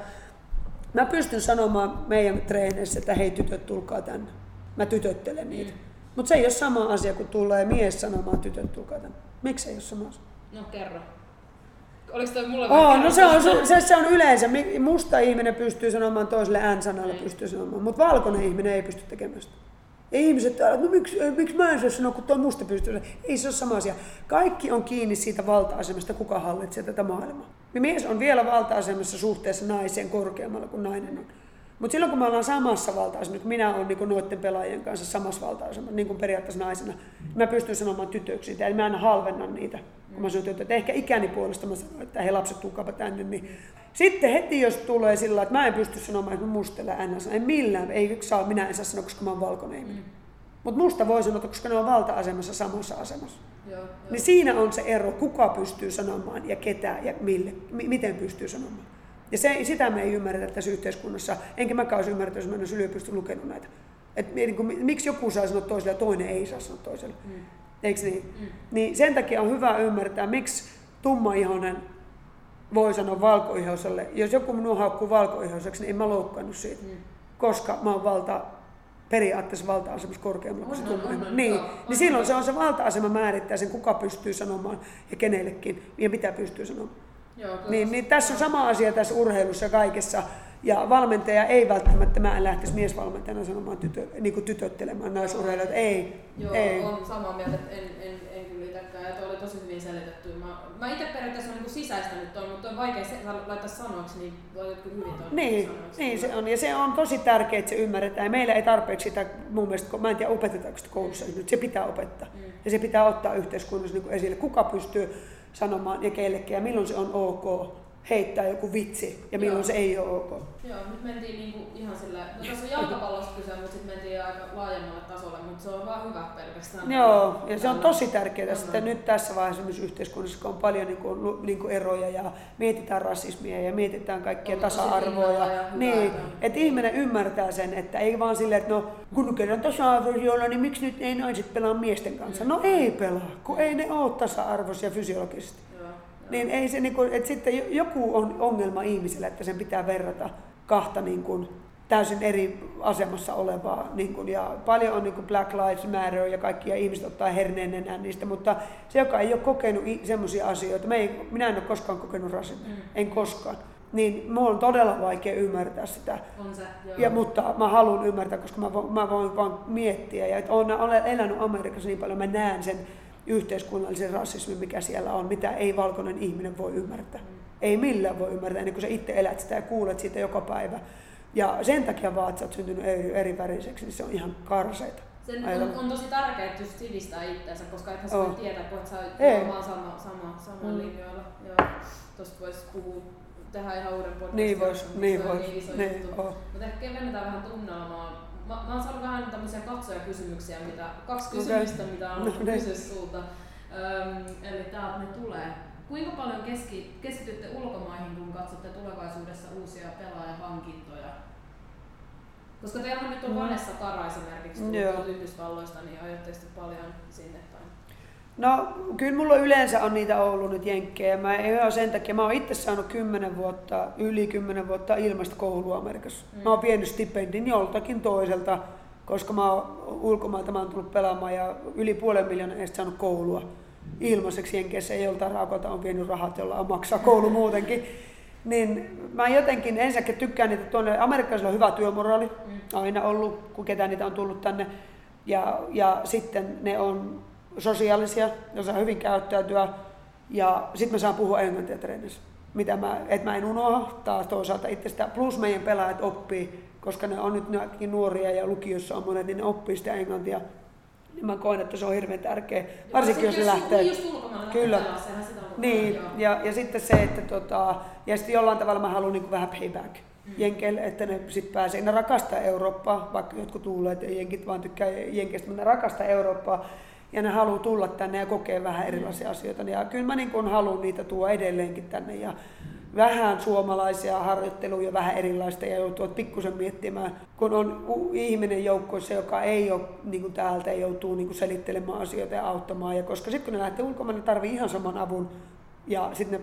mä pystyn sanomaan meidän treeneissä, että hei tytöt, tulkaa tänne. Mä tytöttelen niitä. Mm. Mutta se ei ole sama asia, kun tulee mies sanomaan tytöt tulkaa tänne. Miksi ei ole sama asia? No kerro. Oliko toi mulle vai oh, no se on, se, se on yleensä. Musta ihminen pystyy sanomaan toiselle N-sanalla, pystyy sanomaan, mutta valkoinen ihminen ei pysty tekemään sitä. Ja ihmiset täällä, no miksi, miksi mä en saa sanoa, kun tuo musta pystyy. Ei se ole sama asia. Kaikki on kiinni siitä valta-asemasta, kuka hallitsee tätä maailmaa. Ja mies on vielä valta-asemassa suhteessa naiseen korkeammalla kuin nainen on. Mutta silloin kun me ollaan samassa valta-asemassa, minä olen niin noiden pelaajien kanssa samassa valta-asemassa, niin kuin periaatteessa naisena, mä pystyn sanomaan tytöksi sitä, eli mä aina halvennan niitä. Kun mä sanon tytöt, että ehkä ikäni puolesta mä sanon, että hei lapset, tulkaapa tänne. Niin. Sitten heti jos tulee sillä että mä en pysty sanomaan, että mä mustelen N S, en millään, ei saa, minä en saa sanoa, koska mä oon valkoinen ihminen. Mm. Mutta musta voi sanoa, koska ne on valta-asemassa samassa asemassa. Joo, joo. Niin siinä on se ero, kuka pystyy sanomaan ja ketä ja mille, m- miten pystyy sanomaan. Ja se, sitä me ei ymmärretä tässä yhteiskunnassa, enkä mäkään olisi ymmärretä, jos mä en olisi yliopistossa lukenut näitä. Et, niin kuin, miksi joku saa sanoa toiselle ja toinen ei saa sanoa toiselle. Mm. Eikö niin? Mm. Niin sen takia on hyvä ymmärtää, miksi tummaihoinen voi sanoa valkoihoiselle. Jos joku minua haukkuu valkoihoiseksi, niin en mä loukkaannut siitä. Mm. Koska mä oon valta, periaatteessa valta-asemassa korkeammalla kuin se tummaihoinen. Niin, on, niin silloin se on se valta-asema määrittää sen, kuka pystyy sanomaan ja kenellekin ja mitä pystyy sanomaan. Joo, niin, niin tässä on sama asia tässä urheilussa ja kaikessa. Ja valmentaja ei välttämättä, mä en lähtisi miesvalmentajana sanomaan tytö, niin kuin tytöttelemään naisurheilijoita. Ei. Joo, ei. On samaa mieltä, että en, en, en kyllä itsekään. Ja toi oli tosi hyvin selitetty. Mä, mä itse periaatteessa olen niin sisäistänyt tuon, mutta on vaikea se, laittaa sanoiksi, niin laitatko hyvin tuon niin, sanoiksi. Niin se on. Ja se on tosi tärkeää, että se ymmärretään. Ja meillä ei tarpeeksi sitä, mun mielestä, mä en tiedä opetetaanko sitä koulussa, mm. se pitää opettaa. Mm. Ja se pitää ottaa yhteiskunnassa niin esille, kuka pystyy sanomaan ja kellekin ja milloin se on ok heittää joku vitsi ja milloin Joo. se ei ole ok. Joo, nyt mentiin niinku ihan sillä, no tässä on jalkapallosta kyse, mutta sitten mentiin aika laajemmalle tasolle, mutta se on vaan hyvä pelkästään. Joo, ja se on tosi tärkeää sitten nyt tässä vaiheessa myös yhteiskunnassa, kun on paljon niinku, niinku eroja ja mietitään rasismia ja mietitään kaikkia on tasa-arvoa. Ja, ja niin, että ihminen ymmärtää sen, että ei vaan silleen, että no kun kerran tasa-arvoisia, niin miksi nyt ei naiset pelaa miesten kanssa? No ei pelaa, kun ei ne ole tasa-arvoisia fysiologisesti. Niin ei se, niinku, että sitten joku on ongelma ihmisellä, että sen pitää verrata kahta niin kuin, täysin eri asemassa olevaa. Niin kuin, ja paljon on niin kuin Black Lives Matter ja kaikkia ihmiset ottaa herneen nenään niistä, mutta se, joka ei ole kokenut semmoisia asioita, me ei, minä en ole koskaan kokenut rasismia, mm. en koskaan. niin mulla on todella vaikea ymmärtää sitä. On se, joo. Ja, mutta mä haluan ymmärtää, koska mä voin, mä voin vaan miettiä. Ja että olen, olen elänyt Amerikassa niin paljon, mä näen sen yhteiskunnallisen rasismin, mikä siellä on, mitä ei valkoinen ihminen voi ymmärtää. Mm. Ei millään voi ymmärtää, ennen kuin sä itse elät sitä ja kuulet siitä joka päivä. Ja sen takia vaan, että sä oot syntynyt eri, eri väriseksi, niin se on ihan karseita. Sen on, on tosi tärkeää just sivistää itseänsä, koska ethän sä oh. voi tietää, kun et sä oot sama, sama, sama mm. linjoilla. Tuosta voisi puhua, tehdä ihan uuden podcastin. Niin vois, niin vois. Niin iso niin, juttu. Oh. Mutta ehkä kevennetään vähän tunnelmaa. Mä, mä oon saanut vähän tämmöisiä katsojakysymyksiä, mitä, kaksi kysymystä, okay. mitä on no, kysyä sulta. Öm, eli täältä ne tulee. Kuinka paljon keski, keskitytte ulkomaihin, kun katsotte tulevaisuudessa uusia pelaajahankintoja? Koska teillähän nyt on Vanessa Kara esimerkiksi tullut Yhdysvalloista, niin aiotteko paljon sinne päin? No kyllä mulla yleensä on niitä ollut nyt jenkkejä. Mä en sen takia, mä oon itse saanut kymmenen vuotta, yli kymmenen vuotta ilmaista koulua Amerikassa. Mm. Mä oon vienyt stipendin joltakin toiselta, koska mä oon ulkomailta mä oon tullut pelaamaan ja yli puolen miljoonan edestä saanut koulua ilmaiseksi jenkeissä. Ei joltain raakolta on vienyt rahat, jolla on maksaa koulu muutenkin. Niin mä jotenkin ensinnäkin tykkään niitä tuonne, amerikkalaisilla on hyvä työmoraali, mm. aina ollut, kun ketään niitä on tullut tänne. Ja, ja sitten ne on sosiaalisia, ne osaa hyvin käyttäytyä. Ja sitten mä saan puhua englantia treenissä, mitä mä, et mä en unoha taas toisaalta itsestä. Plus meidän pelaajat oppii, koska ne on nyt nuoria ja lukiossa on monet, niin ne oppii sitä englantia. Niin mä koen, että se on hirveän tärkeä, varsinkin jos, jos se lähtee. Kyllä. Niin, ja, ja sitten se, että tota, ja sitten jollain tavalla mä haluan niin vähän payback mm. jenkeille, että ne sit pääsee, ne rakastaa Eurooppaa, vaikka jotkut luulee, että jenkit vaan tykkää jenkeistä, mutta ne rakastaa Eurooppaa ja ne haluaa tulla tänne ja kokea vähän erilaisia mm. asioita. Ja kyllä mä niin haluan niitä tuoda edelleenkin tänne ja vähän suomalaisia harjoitteluja ja vähän erilaista ja joutuu pikkusen miettimään, kun on ihminen joukkoissa, joka ei ole niin kuin täältä ja joutuu niin kuin selittelemään asioita ja auttamaan. Ja koska sitten kun ne lähtee ulkomaille, ne tarvitsee ihan saman avun ja sitten ne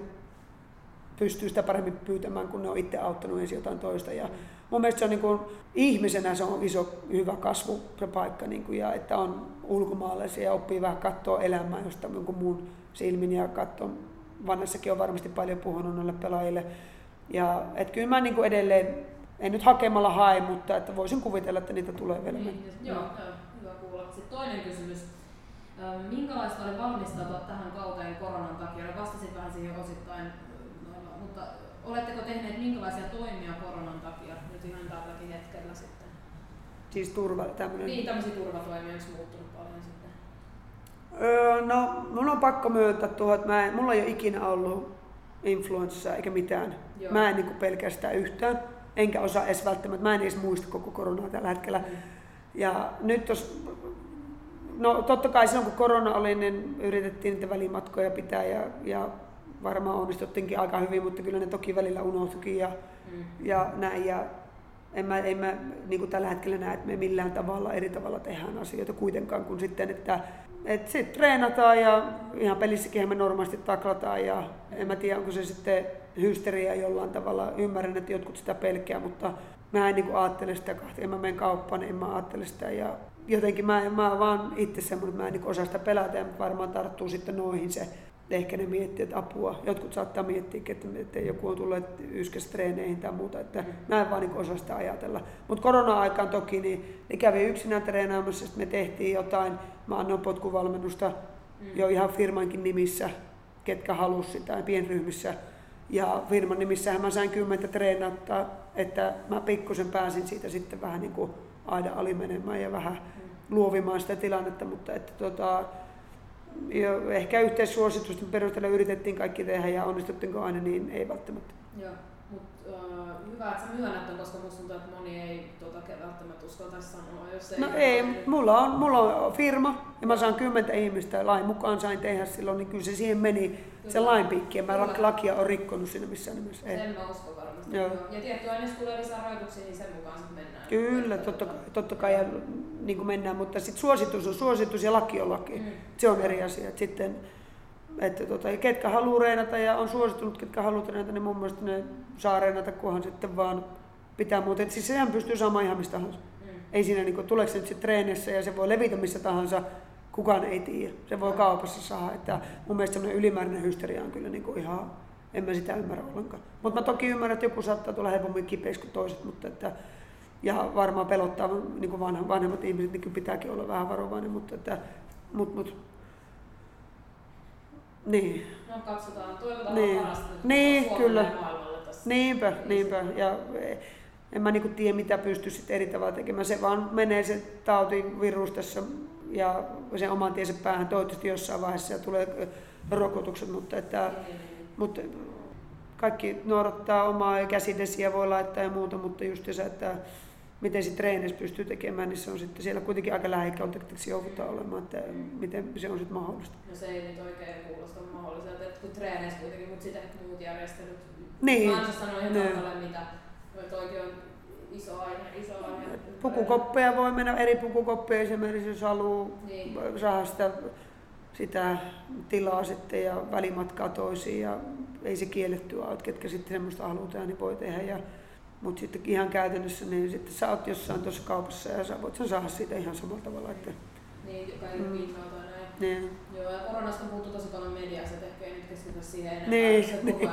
pystyy sitä paremmin pyytämään, kun ne on itse auttanut ensin jotain toista. Ja mun mielestä se on niin kuin, ihmisenä se on iso hyvä kasvu se paikka, niin kuin, ja että on ulkomaalaisia ja oppii vähän katsoa elämää jostain jonkun muun silmin ja katsoa. Vanessakin on varmasti paljon puhunut noille pelaajille. Ja et kyllä mä niin edelleen, en nyt hakemalla hae, mutta että voisin kuvitella, että niitä tulee vielä. Niin, joo, hyvä kuulla. Sitten toinen kysymys. Minkälaista oli valmistautua tähän kauteen koronan takia? Vastasit vähän siihen osittain, mutta oletteko tehneet minkälaisia toimia koronan takia nyt ihan tälläkin hetkellä sitten? Siis turva, tämmöinen... Niin, tämmöisiä turvatoimia, onko muuttunut paljon sitten? Öö, no, mun on pakko myöntää tuohon, että mä en, mulla ei ole ikinä ollut influenssaa eikä mitään. Joo. Mä en niin kuin pelkästään yhtään, enkä osaa edes välttämättä, mä en edes muista koko koronaa tällä hetkellä. Mm. Ja nyt tos, no totta kai silloin kun korona oli, niin yritettiin niitä välimatkoja pitää ja, ja varmaan onnistuttiinkin aika hyvin, mutta kyllä ne toki välillä unohtuikin ja, mm. ja näin. Ja en mä, en mä niin kuin tällä hetkellä näe, että me millään tavalla eri tavalla tehdään asioita kuitenkaan kuin sitten, että et sitten treenataan ja ihan pelissäkin me normaalisti taklataan ja en mä tiedä, onko se sitten hysteria jollain tavalla. Ymmärrän, että jotkut sitä pelkää, mutta mä en niin kuin ajattele sitä kahta. En mä mene kauppaan, en mä ajattele sitä. Ja jotenkin mä, mä oon vaan itse semmoinen, että mä en niin kuin osaa sitä pelätä ja varmaan tarttuu sitten noihin se. Ehkä ne miettii, että apua. Jotkut saattaa miettiä, että, että joku on tullut yskäs treeneihin tai muuta. Että mä en vaan niin osaa sitä ajatella. Mutta korona-aikaan toki niin ne kävi yksinään treenaamassa, sitten me tehtiin jotain. Mä annoin potkuvalmennusta mm. jo ihan firmankin nimissä, ketkä halusi sitä pienryhmissä. Ja firman nimissähän mä sain kymmentä treenata, että mä pikkusen pääsin siitä sitten vähän niin kuin aidan ali menemään ja vähän mm. luovimaan sitä tilannetta. Mutta että tota, jo ehkä yhteissuositusten perusteella yritettiin kaikki tehdä ja onnistuttiinko aina, niin ei välttämättä. Joo, mutta uh, hyvä, että sä myönnät ton, koska musta tuntuu, että moni ei tuota välttämättä uskaltaisi sanoa, jos ei... No ei, mulla on, mulla on firma ja mä saan kymmentä ihmistä, lain mukaan sain tehdä silloin, niin kyllä se siihen meni kyllä. Se lain piikki ja mä kyllä. Lakia on rikkonut siinä missään nimessä. Ei. Sen mä uskon varmasti. Joo. Ja tietty aina jos tulee lisää rajoituksia, niin sen mukaan sitten mennään. Kyllä, totta, totta kai ja, niin kuin mennään, mutta sitten suositus on suositus ja laki on laki. Mm. Se on eri asia. Sitten, että tota, ketkä haluaa reenata ja on suosittunut, ketkä haluaa reenata, niin mun mielestä ne saa reenata, kunhan sitten vaan pitää muuta. Et siis sehän pystyy saamaan ihan mistä tahansa. Mm. Ei siinä, niin kuin, tuleeko se nyt treenissä ja se voi levitä missä tahansa, kukaan ei tiedä. Se voi kaupassa saada. Että mun mielestä semmoinen ylimääräinen hysteria on kyllä niin kuin ihan, En mä sitä ymmärrä ollenkaan. Mutta mä toki ymmärrän, että joku saattaa tulla helpommin kipeäksi kuin toiset, mutta että, ja varmaan pelottaa niin kuin vanha, vanhemmat ihmiset, niin pitääkin olla vähän varovainen, mutta että, mut, mut, niin. No katsotaan, toivotaan niin. parasta nyt niin, kyllä. maailmalle tässä. Niinpä, niinpä. Ja en mä niinku tiedä, mitä pystyy sitten eri tavalla tekemään. Se vaan menee se tautivirus tässä ja sen oman tiensä päähän toivottavasti jossain vaiheessa ja tulee rokotukset, mutta, että, mutta kaikki noudattaa omaa käsidesiä voi laittaa ja muuta, mutta just se, että miten se treeneissä pystyy tekemään, niin se on sitten siellä kuitenkin aika lähikontaktiksi joudutaan olemaan, että miten se on sitten mahdollista. No se ei nyt oikein kuulosta mahdolliselta, että kun treeneissä kuitenkin, mutta sitten muut järjestelyt. Niin. Mä sanoin ihan tarkalleen mitä, että oikein on iso aihe, iso aihe. Pukukoppeja voi mennä eri pukukoppeja esimerkiksi, jos haluaa niin. saada sitä, sitä tilaa sitten ja välimatkaa toisiin ja ei se kiellettyä ole, ketkä sitten semmoista halutaan, niin voi tehdä. Ja, mutta sitten ihan käytännössä, niin sitten sä oot jossain tuossa kaupassa ja sä voit sen saada siitä ihan samalla tavalla. Että niin, joka ei ole mm. viikaa tai näin. Niin. Joo, ja koronasta on puhuttu tosi paljon mediassa, että ehkä ei nyt keskitytä siihen enää. Niin, niin.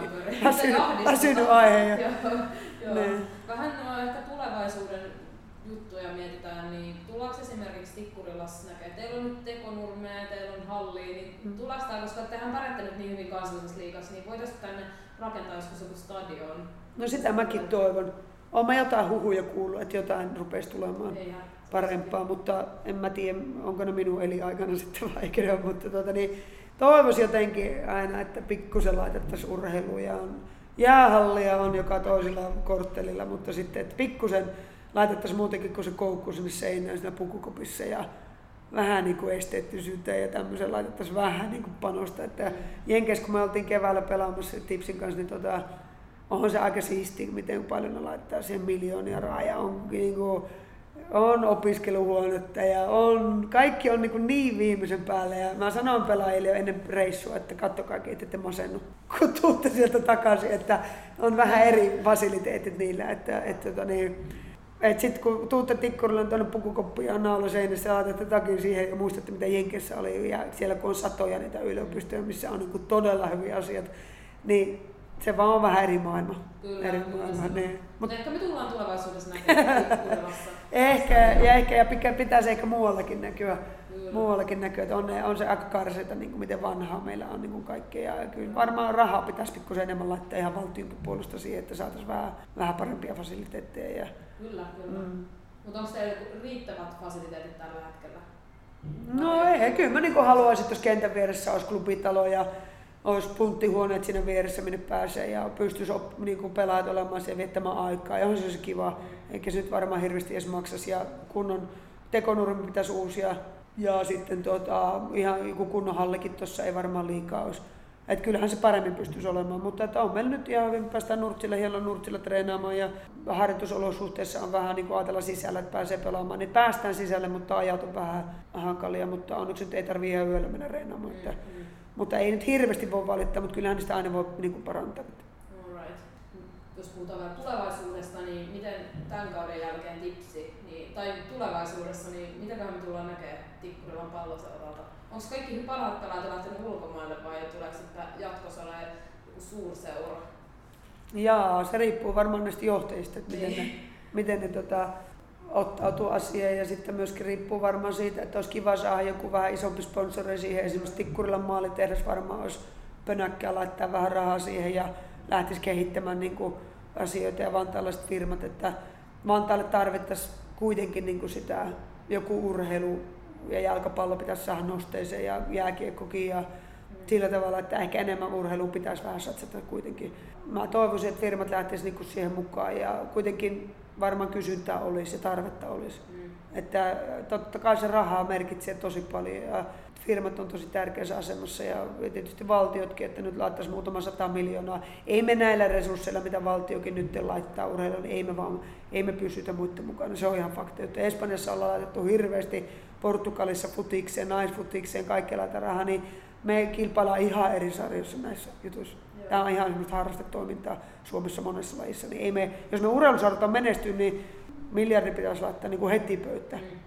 Väsynyt aihe. Joo, joo. Niin. Vähän no, ehkä tulevaisuuden juttuja mietitään, niin tuleeko esimerkiksi Tikkurilassa näkee, teillä on nyt Tekonurmea ja teillä on hallia, niin mm. tuleeko tämä, koska tehän pärjätte nyt niin hyvin kansallisessa liigassa, niin voitaisiin tänne rakentaa joskus joku stadion? No sitä mäkin toivon. Olen mä jotain huhuja kuullut, että jotain rupeisi tulemaan Eihän. parempaa, mutta en mä tiedä, onko ne minun elinaikana sitten vaikea, mutta tuota, niin, toivoisin jotenkin aina, että pikkusen laitettaisiin urheiluja. On, jäähallia on joka toisella korttelilla, mutta sitten, että pikkusen laitettaisiin muutenkin kuin se koukku sinne seinään siinä pukukopissa ja vähän niin kuin esteettisyyteen ja tämmöisen laitettaisiin vähän niin kuin panosta. Että Jenkeissä, kun me oltiin keväällä pelaamassa Tipsin kanssa, niin tota, onhan se aika siistiä, miten paljon ne laittaa siihen miljoonia rahaa. On, niin kuin, on opiskeluhuonetta ja on, kaikki on niin, kuin niin viimeisen päälle. Ja mä sanoin pelaajille jo ennen reissua, että kattokaa, että ette masennu, kun tuutte sieltä takaisin. Että on vähän eri fasiliteetit niillä. Että, että, että, niin, et sit kun tuutte Tikkurilla tuonne pukukoppiin ja naula seinässä ja laitatte takin siihen ja muistatte mitä Jenkeissä oli ja siellä kun on satoja niitä yliopistoja, missä on niin todella hyviä asiat, niin se vaan on vähän eri maailma. Kyllä, eri kyllä maailma. Niin. Mut ehkä me tullaan tulevaisuudessa näkemään Tikkurilassa. ehkä, ja ehkä ja pitäisi ehkä muuallakin näkyä. Kyllä. Muuallakin näkyy, että on, on se aika karseita, niin kuin miten vanhaa meillä on niin kaikkea. Ja kyllä varmaan rahaa pitäisi pikkusen enemmän laittaa ihan valtionkin puolesta siihen, että saataisiin vähän, vähän parempia fasiliteetteja. Ja kyllä, kyllä. Mm. Mutta onko teillä riittävät fasiliteetit tällä hetkellä? No ei, kyllä mä niin haluaisin, että jos kentän vieressä olisi klubitalo ja olisi punttihuoneet siinä vieressä, minne pääsee ja pystyisi op, niin pelaajat olemaan siellä viettämään aikaa. Ja on se kiva, mm. eikä se nyt varmaan hirveästi edes maksaisi. Ja kunnon Tekonurmi pitäisi uusia ja sitten tuota, ihan joku kunnon hallikin tuossa ei varmaan liikaa olisi. Et kyllähän se paremmin pystyisi olemaan, mutta että on meillä nyt ihan hyvin, päästään Nurtsilla, hienolla Nurtsilla treenaamaan ja harjoitusolosuhteissa on vähän niin kuin ajatella sisällä, että pääsee pelaamaan. Niin päästään sisälle, mutta ajat on vähän hankalia, mutta onneksi nyt ei tarvitse ihan yöllä mennä treenaamaan. Mm, mm. Mutta ei nyt hirveästi voi valittaa, mutta kyllähän sitä aina voi niin kuin parantaa. Alright. Jos puhutaan vielä tulevaisuudesta, niin miten tämän kauden jälkeen Tipsi, niin, tai tulevaisuudessa, niin mitäköhän me tullaan näkemään Tikkurilan palloseuralta? Onko kaikki parhaat pelaajat lähtenyt ulkomaille vai tuleeko sitten jatkossa olemaan joku suurseura? Jaa, se riippuu varmaan näistä johtajista, että miten ne, miten ne tota, ottautuu asiaan ja sitten myöskin riippuu varmaan siitä, että olisi kiva saada joku vähän isompi sponsori siihen. Esimerkiksi Tikkurilan maalitehdas varmaan olisi pönäkkää laittaa vähän rahaa siihen ja lähtisi kehittämään niin kuin asioita ja vantaalaiset firmat, että Vantaalle tarvittaisiin kuitenkin niin kuin sitä joku urheilu ja jalkapallo pitäisi saada nosteeseen ja jääkiekkokin ja sillä tavalla, että ehkä enemmän urheiluun pitäisi vähän satsata kuitenkin. Mä toivoisin, että firmat lähtisivät niinku siihen mukaan ja kuitenkin varmaan kysyntää olisi ja tarvetta olisi. Mm. Että totta kai se rahaa merkitsee tosi paljon ja firmat on tosi tärkeässä asemassa ja tietysti valtiotkin, että nyt laittaisi muutama sata miljoonaa. Ei me näillä resursseilla, mitä valtiokin nyt laittaa urheiluun, niin ei me, vaan, ei me pysytä muiden mukana. Se on ihan fakta. Että Espanjassa ollaan laitettu hirveästi, Portugalissa futikseen, naisfutikseen, kaikkea rahaa, niin me kilpaillaan ihan eri sarjoissa näissä jutuissa. Joo. Tämä on ihan semmoista harrastetoimintaa Suomessa monessa lajissa. Niin ei me, jos me urheilusarjoita menestyy, niin miljardi pitäisi laittaa niin kuin heti pöytään. Mm.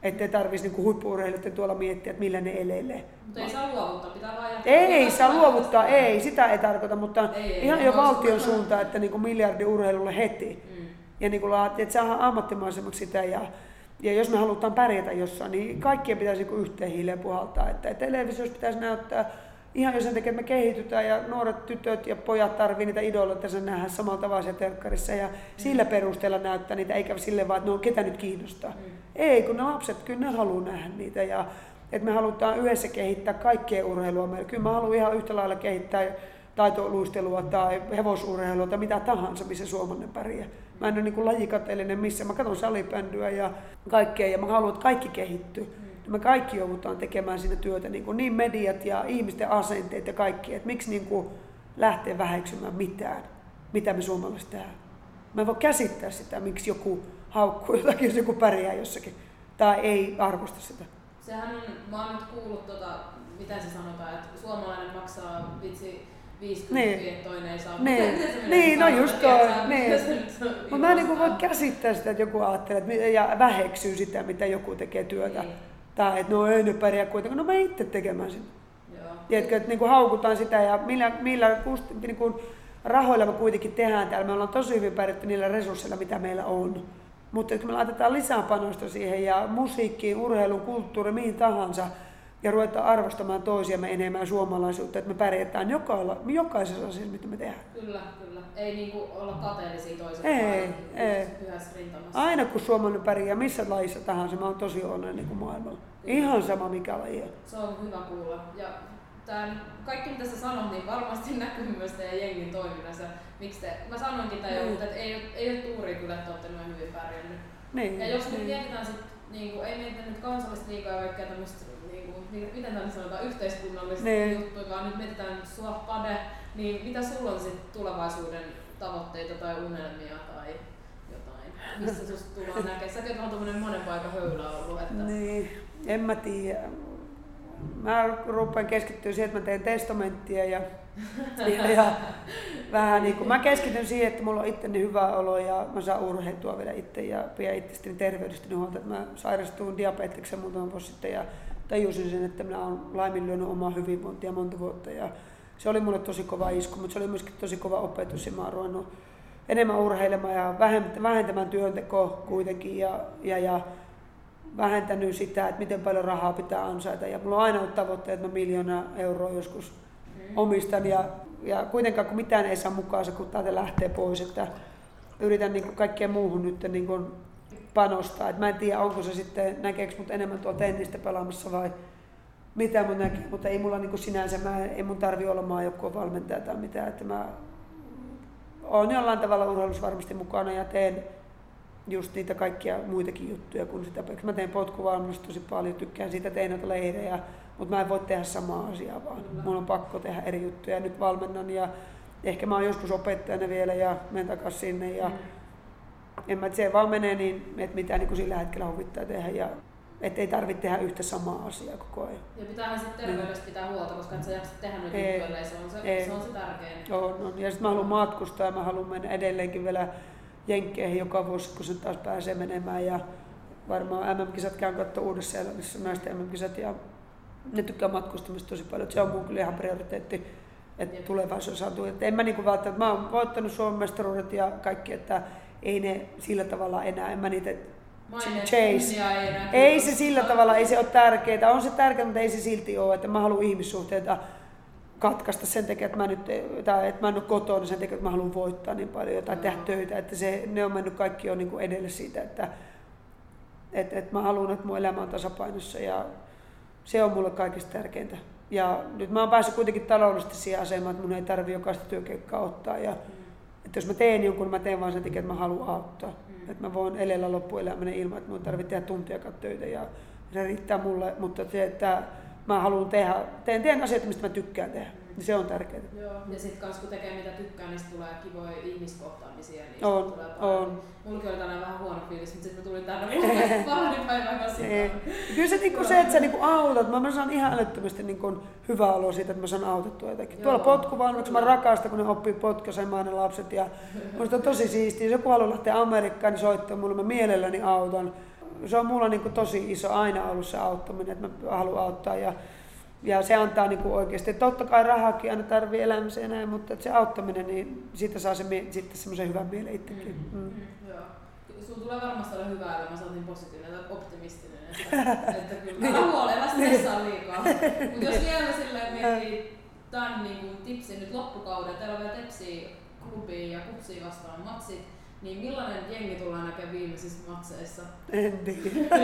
Ettei tarvitsisi niinku huippu-urheilijoiden tuolla miettiä, että millä ne elelee. Mutta ei saa luovuttaa, pitää vaan jatkaa. Ei saa luovuttaa, ei, sitä ei tarkoita, mutta ei, ihan ei, jo ei, valtion ei, suuntaan, että niinku miljardi urheilulle heti. Mm. Ja niinku, että saadaan ammattimaisemmaksi sitä. Ja, ja jos me halutaan pärjätä jossain, niin kaikkien pitäisi niinku yhteen hiileen puhaltaa. Että, että televisiossa pitäisi näyttää ihan jo sen takia, että me kehitytään ja nuoret tytöt ja pojat tarvii niitä idoleita, sen nähdään samalla tavalla siellä telkkarissa ja mm. sillä perusteella näyttää niitä, eikä silleen vaan, että no ketä nyt kiinnostaa. Mm. Ei, kun ne lapset kyllä ne haluaa nähdä niitä ja että me halutaan yhdessä kehittää kaikkea urheilua. Kyllä mä haluan ihan yhtä lailla kehittää taitoluistelua tai hevosurheilua tai mitä tahansa, missä suomalainen pärjää. Mä en ole niin kuin lajikateellinen missä. Mä katson salibändyä ja kaikkea ja mä haluan, että kaikki kehittyy. Me kaikki joudutaan tekemään siinä työtä, niin, kuin niin mediat ja ihmisten asenteet ja kaikki, että miksi niin kuin lähtee väheksymään mitään, mitä me suomalaiset tehdään. Mä en voi käsittää sitä, miksi joku haukkuu jotakin, jos joku pärjää jossakin tai ei arvosta sitä. Sehän on, mä oon nyt kuullut, tota, mitä se sanotaan, että suomalainen maksaa vitsi viisikymmentä, niin. Että toinen ei saa. Niin, niin no just toi. Niin. Mutta mä en niin voi käsittää sitä, että joku ajattelee ja väheksyy sitä, mitä joku tekee työtä. Niin. Tai että no ei ne pärjää kuitenkaan, no mä itse tekemään sitä. Tiedätkö, että niinku haukutaan sitä ja millä, millä niinku rahoilla me kuitenkin tehdään täällä. Me ollaan tosi hyvin pärjätty niillä resursseilla, mitä meillä on. Mutta kun me laitetaan lisää panosta siihen ja musiikkiin, urheiluun, kulttuuriin, mihin tahansa ja ruvetaan arvostamaan toisiamme enemmän suomalaisuutta, että me pärjätään jokailla, jokaisessa asiassa, mitä me tehdään. Kyllä, kyllä. Ei niinku olla kateellisia toisesta. Ei, ei. Rintamassa. Aina kun suomalainen pärjää missä lajissa tahansa, mä oon tosi onnellinen niin kuin maailmalla. Ihan sama mikä laji on. Se on hyvä kuulla. Ja tämän, kaikki mitä sä sanot, niin varmasti näkyy myös teidän jengin toiminnassa. Miksi te, mä sanoinkin tämän jo, mutta ei, ei ole tuuri kyllä, että olette noin hyvin pärjännyt. Niin, ja jos niin. nyt mietitään sit, niin kuin, ei mietitä nyt kansallista liikaa ja kaikkea tämmöistä, niin kuin, miten tämä sanotaan, yhteiskunnallista niin. juttuja, vaan nyt mietitään sua pade, niin mitä sulla on sit tulevaisuuden tavoitteita tai unelmia tai jotain? Missä susta tullaan näkemään? Säkin on tommonen monen paikan höylä ollut. Että... Niin, en mä tiedä. Mä rupean keskittyä siihen, että mä teen testamenttia ja, ja, ja vähän niin kuin, mä keskityn siihen, että mulla on itteni hyvä olo ja mä saan urheiltua vielä itse ja pidän itsestäni terveydestäni huolta. Mä sairastuin diabeteksen muutaman vuosi sitten ja tajusin sen, että minä olen laiminlyönyt omaa hyvinvointia monta vuotta. Ja se oli mulle tosi kova isku, mutta se oli myöskin tosi kova opetus ja mä oon ruvennut enemmän urheilemaan ja vähentämään työntekoa kuitenkin ja, ja, ja vähentänyt sitä, että miten paljon rahaa pitää ansaita. Ja mulla on aina ollut tavoitteet, että mä miljoonaa euroa joskus mm. omistan ja, ja kuitenkaan kun mitään ei saa mukaan, se kun täältä lähtee pois, että yritän niin kuin kaikkeen muuhun nyt niin kuin panostaa. Et mä en tiedä, onko se sitten, näkeekö mut enemmän tuolla tennistä pelaamassa vai mitä mun näkee, mutta ei mulla niin kuin sinänsä, mä, ei mun tarvi olla maajoukkueen valmentaja tai mitään, että mä oon jollain tavalla urheilussa varmasti mukana ja teen just niitä kaikkia muitakin juttuja kuin sitä. Mä teen potkuvalmennusta tosi paljon, tykkään siitä, tein noita leirejä, mutta mä en voi tehdä samaa asiaa vaan. Mulla on pakko tehdä eri juttuja ja nyt valmennan ja ehkä mä oon joskus opettajana vielä ja menen takaisin sinne ja mm. en mä, se vaan menee niin, että mitä niin kuin sillä hetkellä huvittaa tehdä ja että ei tarvitse tehdä yhtä samaa asiaa koko ajan. Ja pitäähän sitten terveydestä pitää huolta, koska et sä jaksat tehdä noita juttuja, se on se, se, on se tärkein. On, on. Ja sitten mä haluan matkustaa ja mä haluan mennä edelleenkin vielä jenkkeihin joka vuosi, kun sen taas pääsee menemään. Ja varmaan M M-kisat käyn katsoa Uudessa-Seelannissa, naisten M M-kisat ja ne tykkää matkustamista tosi paljon. Se on mun kyllä ihan prioriteetti, että tulevaisuudessa saatu. Et en mä niinku välttämättä, mä oon voittanut Suomen mestaruudet ja kaikki, että ei ne sillä tavalla enää, en mä niitä chase. Ei, ei se sillä tavalla, ei se ole tärkeää. On se tärkeää, mutta ei se silti ole, että mä haluan ihmissuhteita katkaista sen takia, että mä, nyt, tai, että mä en ole kotona sen takia, että mä haluan voittaa niin paljon tai tehdä töitä. Että se, ne on mennyt kaikki jo niin kuin edelle siitä, että, että, että mä haluan, että mun elämä on tasapainossa ja se on mulle kaikista tärkeintä. Ja nyt mä oon päässyt kuitenkin taloudellisesti siihen asemaan, että mun ei tarvitse jokaista työkeikkaa ottaa. Ja, mm. että jos mä teen jonkun, mä teen vaan sen takia, että mä haluan auttaa. Mm. Että mä voin elellä loppuelämäni ilman, että mun tarvitsee tehdä tuntiakaan töitä ja se riittää mulle. Mutta se, että mä haluan tehdä, teen, teen asioita, mistä mä tykkään tehdä. Mm. Se on tärkeää. Joo. Ja sit kans kun tekee mitä tykkää, niin tulee kivoja ihmiskohtaamisia. Niin on, tulee on. Mullakin oli tänään vähän huono fiilis, mutta sitten mä tulin tänne vaalipäivän kanssa. Kyllä se, niin se, että sä niin autat, mä saan ihan älyttömästi niin hyvä olo siitä, että mä saan autettua jotakin. Joo. Tuolla potkuvalmennuksessa mä rakastan, kun ne oppii potkasemaan ne lapset. Ja musta on tosi siistiä. Jos joku haluaa lähteä Amerikkaan, niin soittaa mulle, mä mielelläni autan. se on mulla niin kuin tosi iso aina ollut se auttaminen, että mä haluan auttaa ja, ja se antaa niin kuin oikeasti. Totta kai rahaakin aina tarvii elämiseen näin, mutta se auttaminen, niin siitä saa se sitten semmoisen hyvän mielen itsekin. Mm. Mm. Mm. Joo. Sulla tulee varmasti olla hyvä elämä, sä oot niin positiivinen ja optimistinen, että, että kyllä älä huole, älä stressaa liikaa. Mutta jos vielä silleen miettii tämän niin kuin tipsin nyt loppukauden, teillä on vielä Tepsiä, Klubia ja Kutsia vastaan matsit, niin millainen jengi tullaan näkemään viimeisissä matseissa? En tiedä.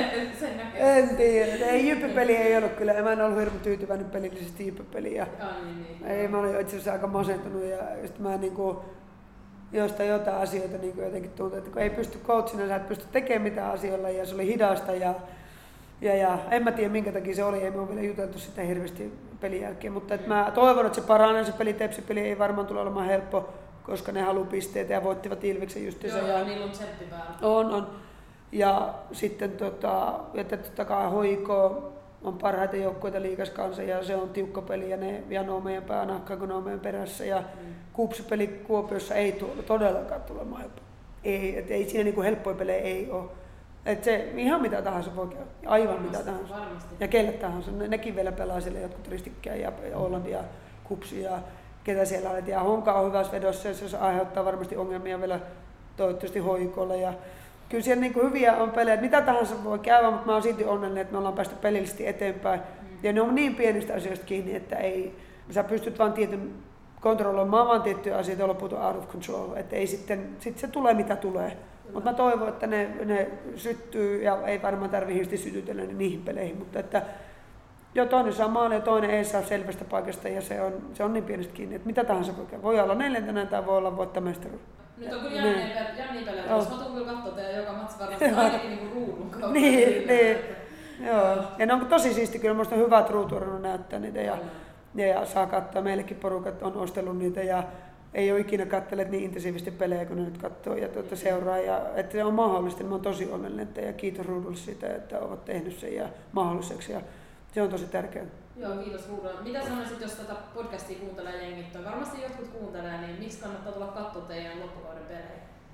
en tiedä. Ei, Jyppy-peli ei ollut kyllä. Mä en ollut hirveän tyytyväinen pelillisesti Jyppy-peliin. Ja ah, niin, niin. Ei, mä olin itse asiassa aika masentunut ja sit mä niinku jostain jotain asioita niinku jotenkin tuntuu, että kun ei pysty coachina, sä et pysty tekemään mitään asioilla ja se oli hidasta ja, ja, ja en mä tiedä minkä takia se oli, ei me ole vielä juteltu sitä hirveästi pelin jälkeen, mutta et mä toivon, että se paranee se peli, Tepsi-peli ei varmaan tule olemaan helppo, koska ne haluaa pisteitä ja voittivat Ilveksen justiinsa. Joo, ja niillä on tsemppi päällä. On, on. Ja sitten tota, että totta kai Hoiko on parhaita joukkueita liigas kanssa ja se on tiukka peli ja ne janoo meidän päänahkaan, kun ne on meidän perässä. Ja mm. Kupsi-peli Kuopiossa ei tule todellakaan tulemaan helppo. Ei, et ei siinä niinku helppoja pelejä ei ole. Et se ihan mitä tahansa voi käydä, aivan varmasti, mitä tahansa. Varmasti. Ja kelle tahansa, ne, nekin vielä pelaa siellä jotkut Ristikkää ja Oulanti ja Kupsi ja ketä siellä olet. Ja Honka on hyvässä vedossa ja se aiheuttaa varmasti ongelmia vielä toivottavasti Hoikolle. Ja kyllä siellä niin kuin hyviä on pelejä, mitä tahansa voi käydä, mutta mä oon silti onnellinen, että me ollaan päästy pelillisesti eteenpäin. Mm. Ja ne on niin pienistä asioista kiinni, että ei, sä pystyt vaan tietyn kontrolloimaan vaan tiettyjä asioita, joilla puhutaan out of control. Että ei sitten, sit se tulee mitä tulee. Mutta mä toivon, että ne, ne syttyy ja ei varmaan tarvitse hirveästi sytytellä niihin peleihin. Mutta että jo toinen saa maali ja toinen ei saa selvästä paikasta ja se on, se on niin pienestä kiinni, että mitä tahansa voi käydä. Voi olla neljäntenä tai voi olla voittaa mestaruus. Nyt on kyllä jänniä pelejä, jos mä tuun kyllä katsoa teidän joka matsi varmasti ainakin niinku ruudun kautta. Niin, niin. Joo. Ja ne on tosi siisti, kyllä minusta on hyvät ruutuarannut näyttää niitä ja, ja, ja saa katsoa. Meillekin porukat on ostellut niitä ja ei ole ikinä katselleet niin intensiivisesti pelejä, kun ne nyt katsoo ja tuota seuraa. Ja, että se on mahdollista, niin mä oon tosi onnellinen ja kiitos Ruudulle siitä, että ovat tehnyt sen ja mahdolliseksi. Ja se on tosi tärkeää. Joo, kiitos Ruudulle. Mitä sanoisit, jos tätä podcastia kuuntelee jengit? Varmasti jotkut kuuntelee, niin miksi kannattaa tulla katsoa teidän loppukauden pelejä?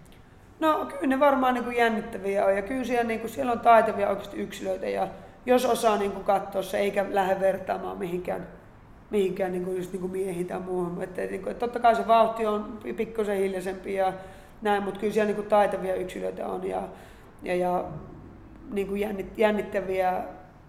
No kyllä ne varmaan niin kuin jännittäviä on ja kyllä siellä, niin kuin, siellä on taitavia oikeasti yksilöitä ja jos osaa niin kuin katsoa se eikä lähde vertaamaan mihinkään, mihinkään niin kuin just niin kuin miehiin tai muuhun. Että, niin kuin, että totta kai se vauhti on pikkusen hiljaisempi ja näin, mutta kyllä siellä niin kuin taitavia yksilöitä on ja, ja, ja niin kuin jännittäviä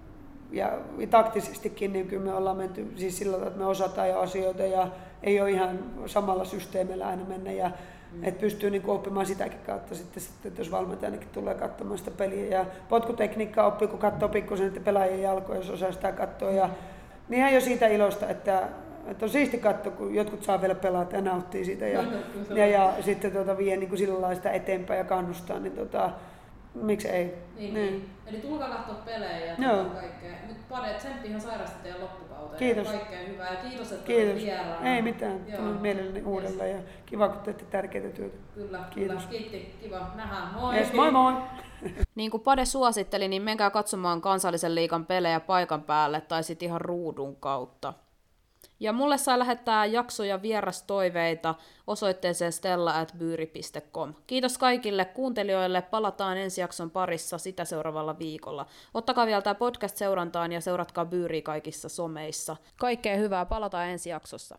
ja taktisestikin niin kyllä me ollaan menty siis sillä tavalla, että me osataan jo asioita ja ei ole ihan samalla systeemillä aina mennä ja mm. että pystyy niin kuin oppimaan sitäkin kautta sitten, sitten jos valmentajanakin tulee katsomaan sitä peliä ja potkutekniikkaa oppii, kun katsoo pikkusen niiden pelaajien jalkoja, jos osaa sitä katsoa ja niin ihan jo siitä ilosta, että, että on siisti katsoa, kun jotkut saa vielä pelata ja nauttii siitä ja, ja, ja sitten tuota, vie niin kuin sillä lailla sitä eteenpäin ja kannustaa, niin tota, miksi ei? Niin, niin. niin. Eli tulkaa katsoa pelejä ja no. kaikkea. Nyt Pade, tsemppi ihan sairasti teidän loppukauteen. Kiitos. Ja kaikkea hyvää ja kiitos, että kiitos. olet vieraana. Ei mitään, tulin mielelläni uudelleen yes. ja kiva, kun teette tärkeitä työtä. Kyllä, kiitos. Kyllä. Kiitti, kiva. Nähdään. Moi! Yes, moi moi! Niin kuin Pade suositteli, niin menkää katsomaan kansallisen liigan pelejä paikan päälle tai sitten ihan ruudun kautta. Ja mulle saa lähettää jaksoja vierastoiveita osoitteeseen stella at byyri piste com. Kiitos kaikille kuuntelijoille, palataan ensi jakson parissa sitä seuraavalla viikolla. Ottakaa vielä tämä podcast seurantaan ja seuratkaa Byyriä kaikissa someissa. Kaikkea hyvää, palataan ensi jaksossa.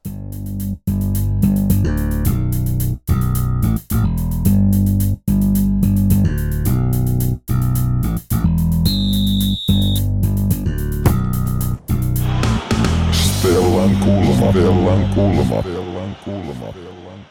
Stellan kulma, Stellan kulma.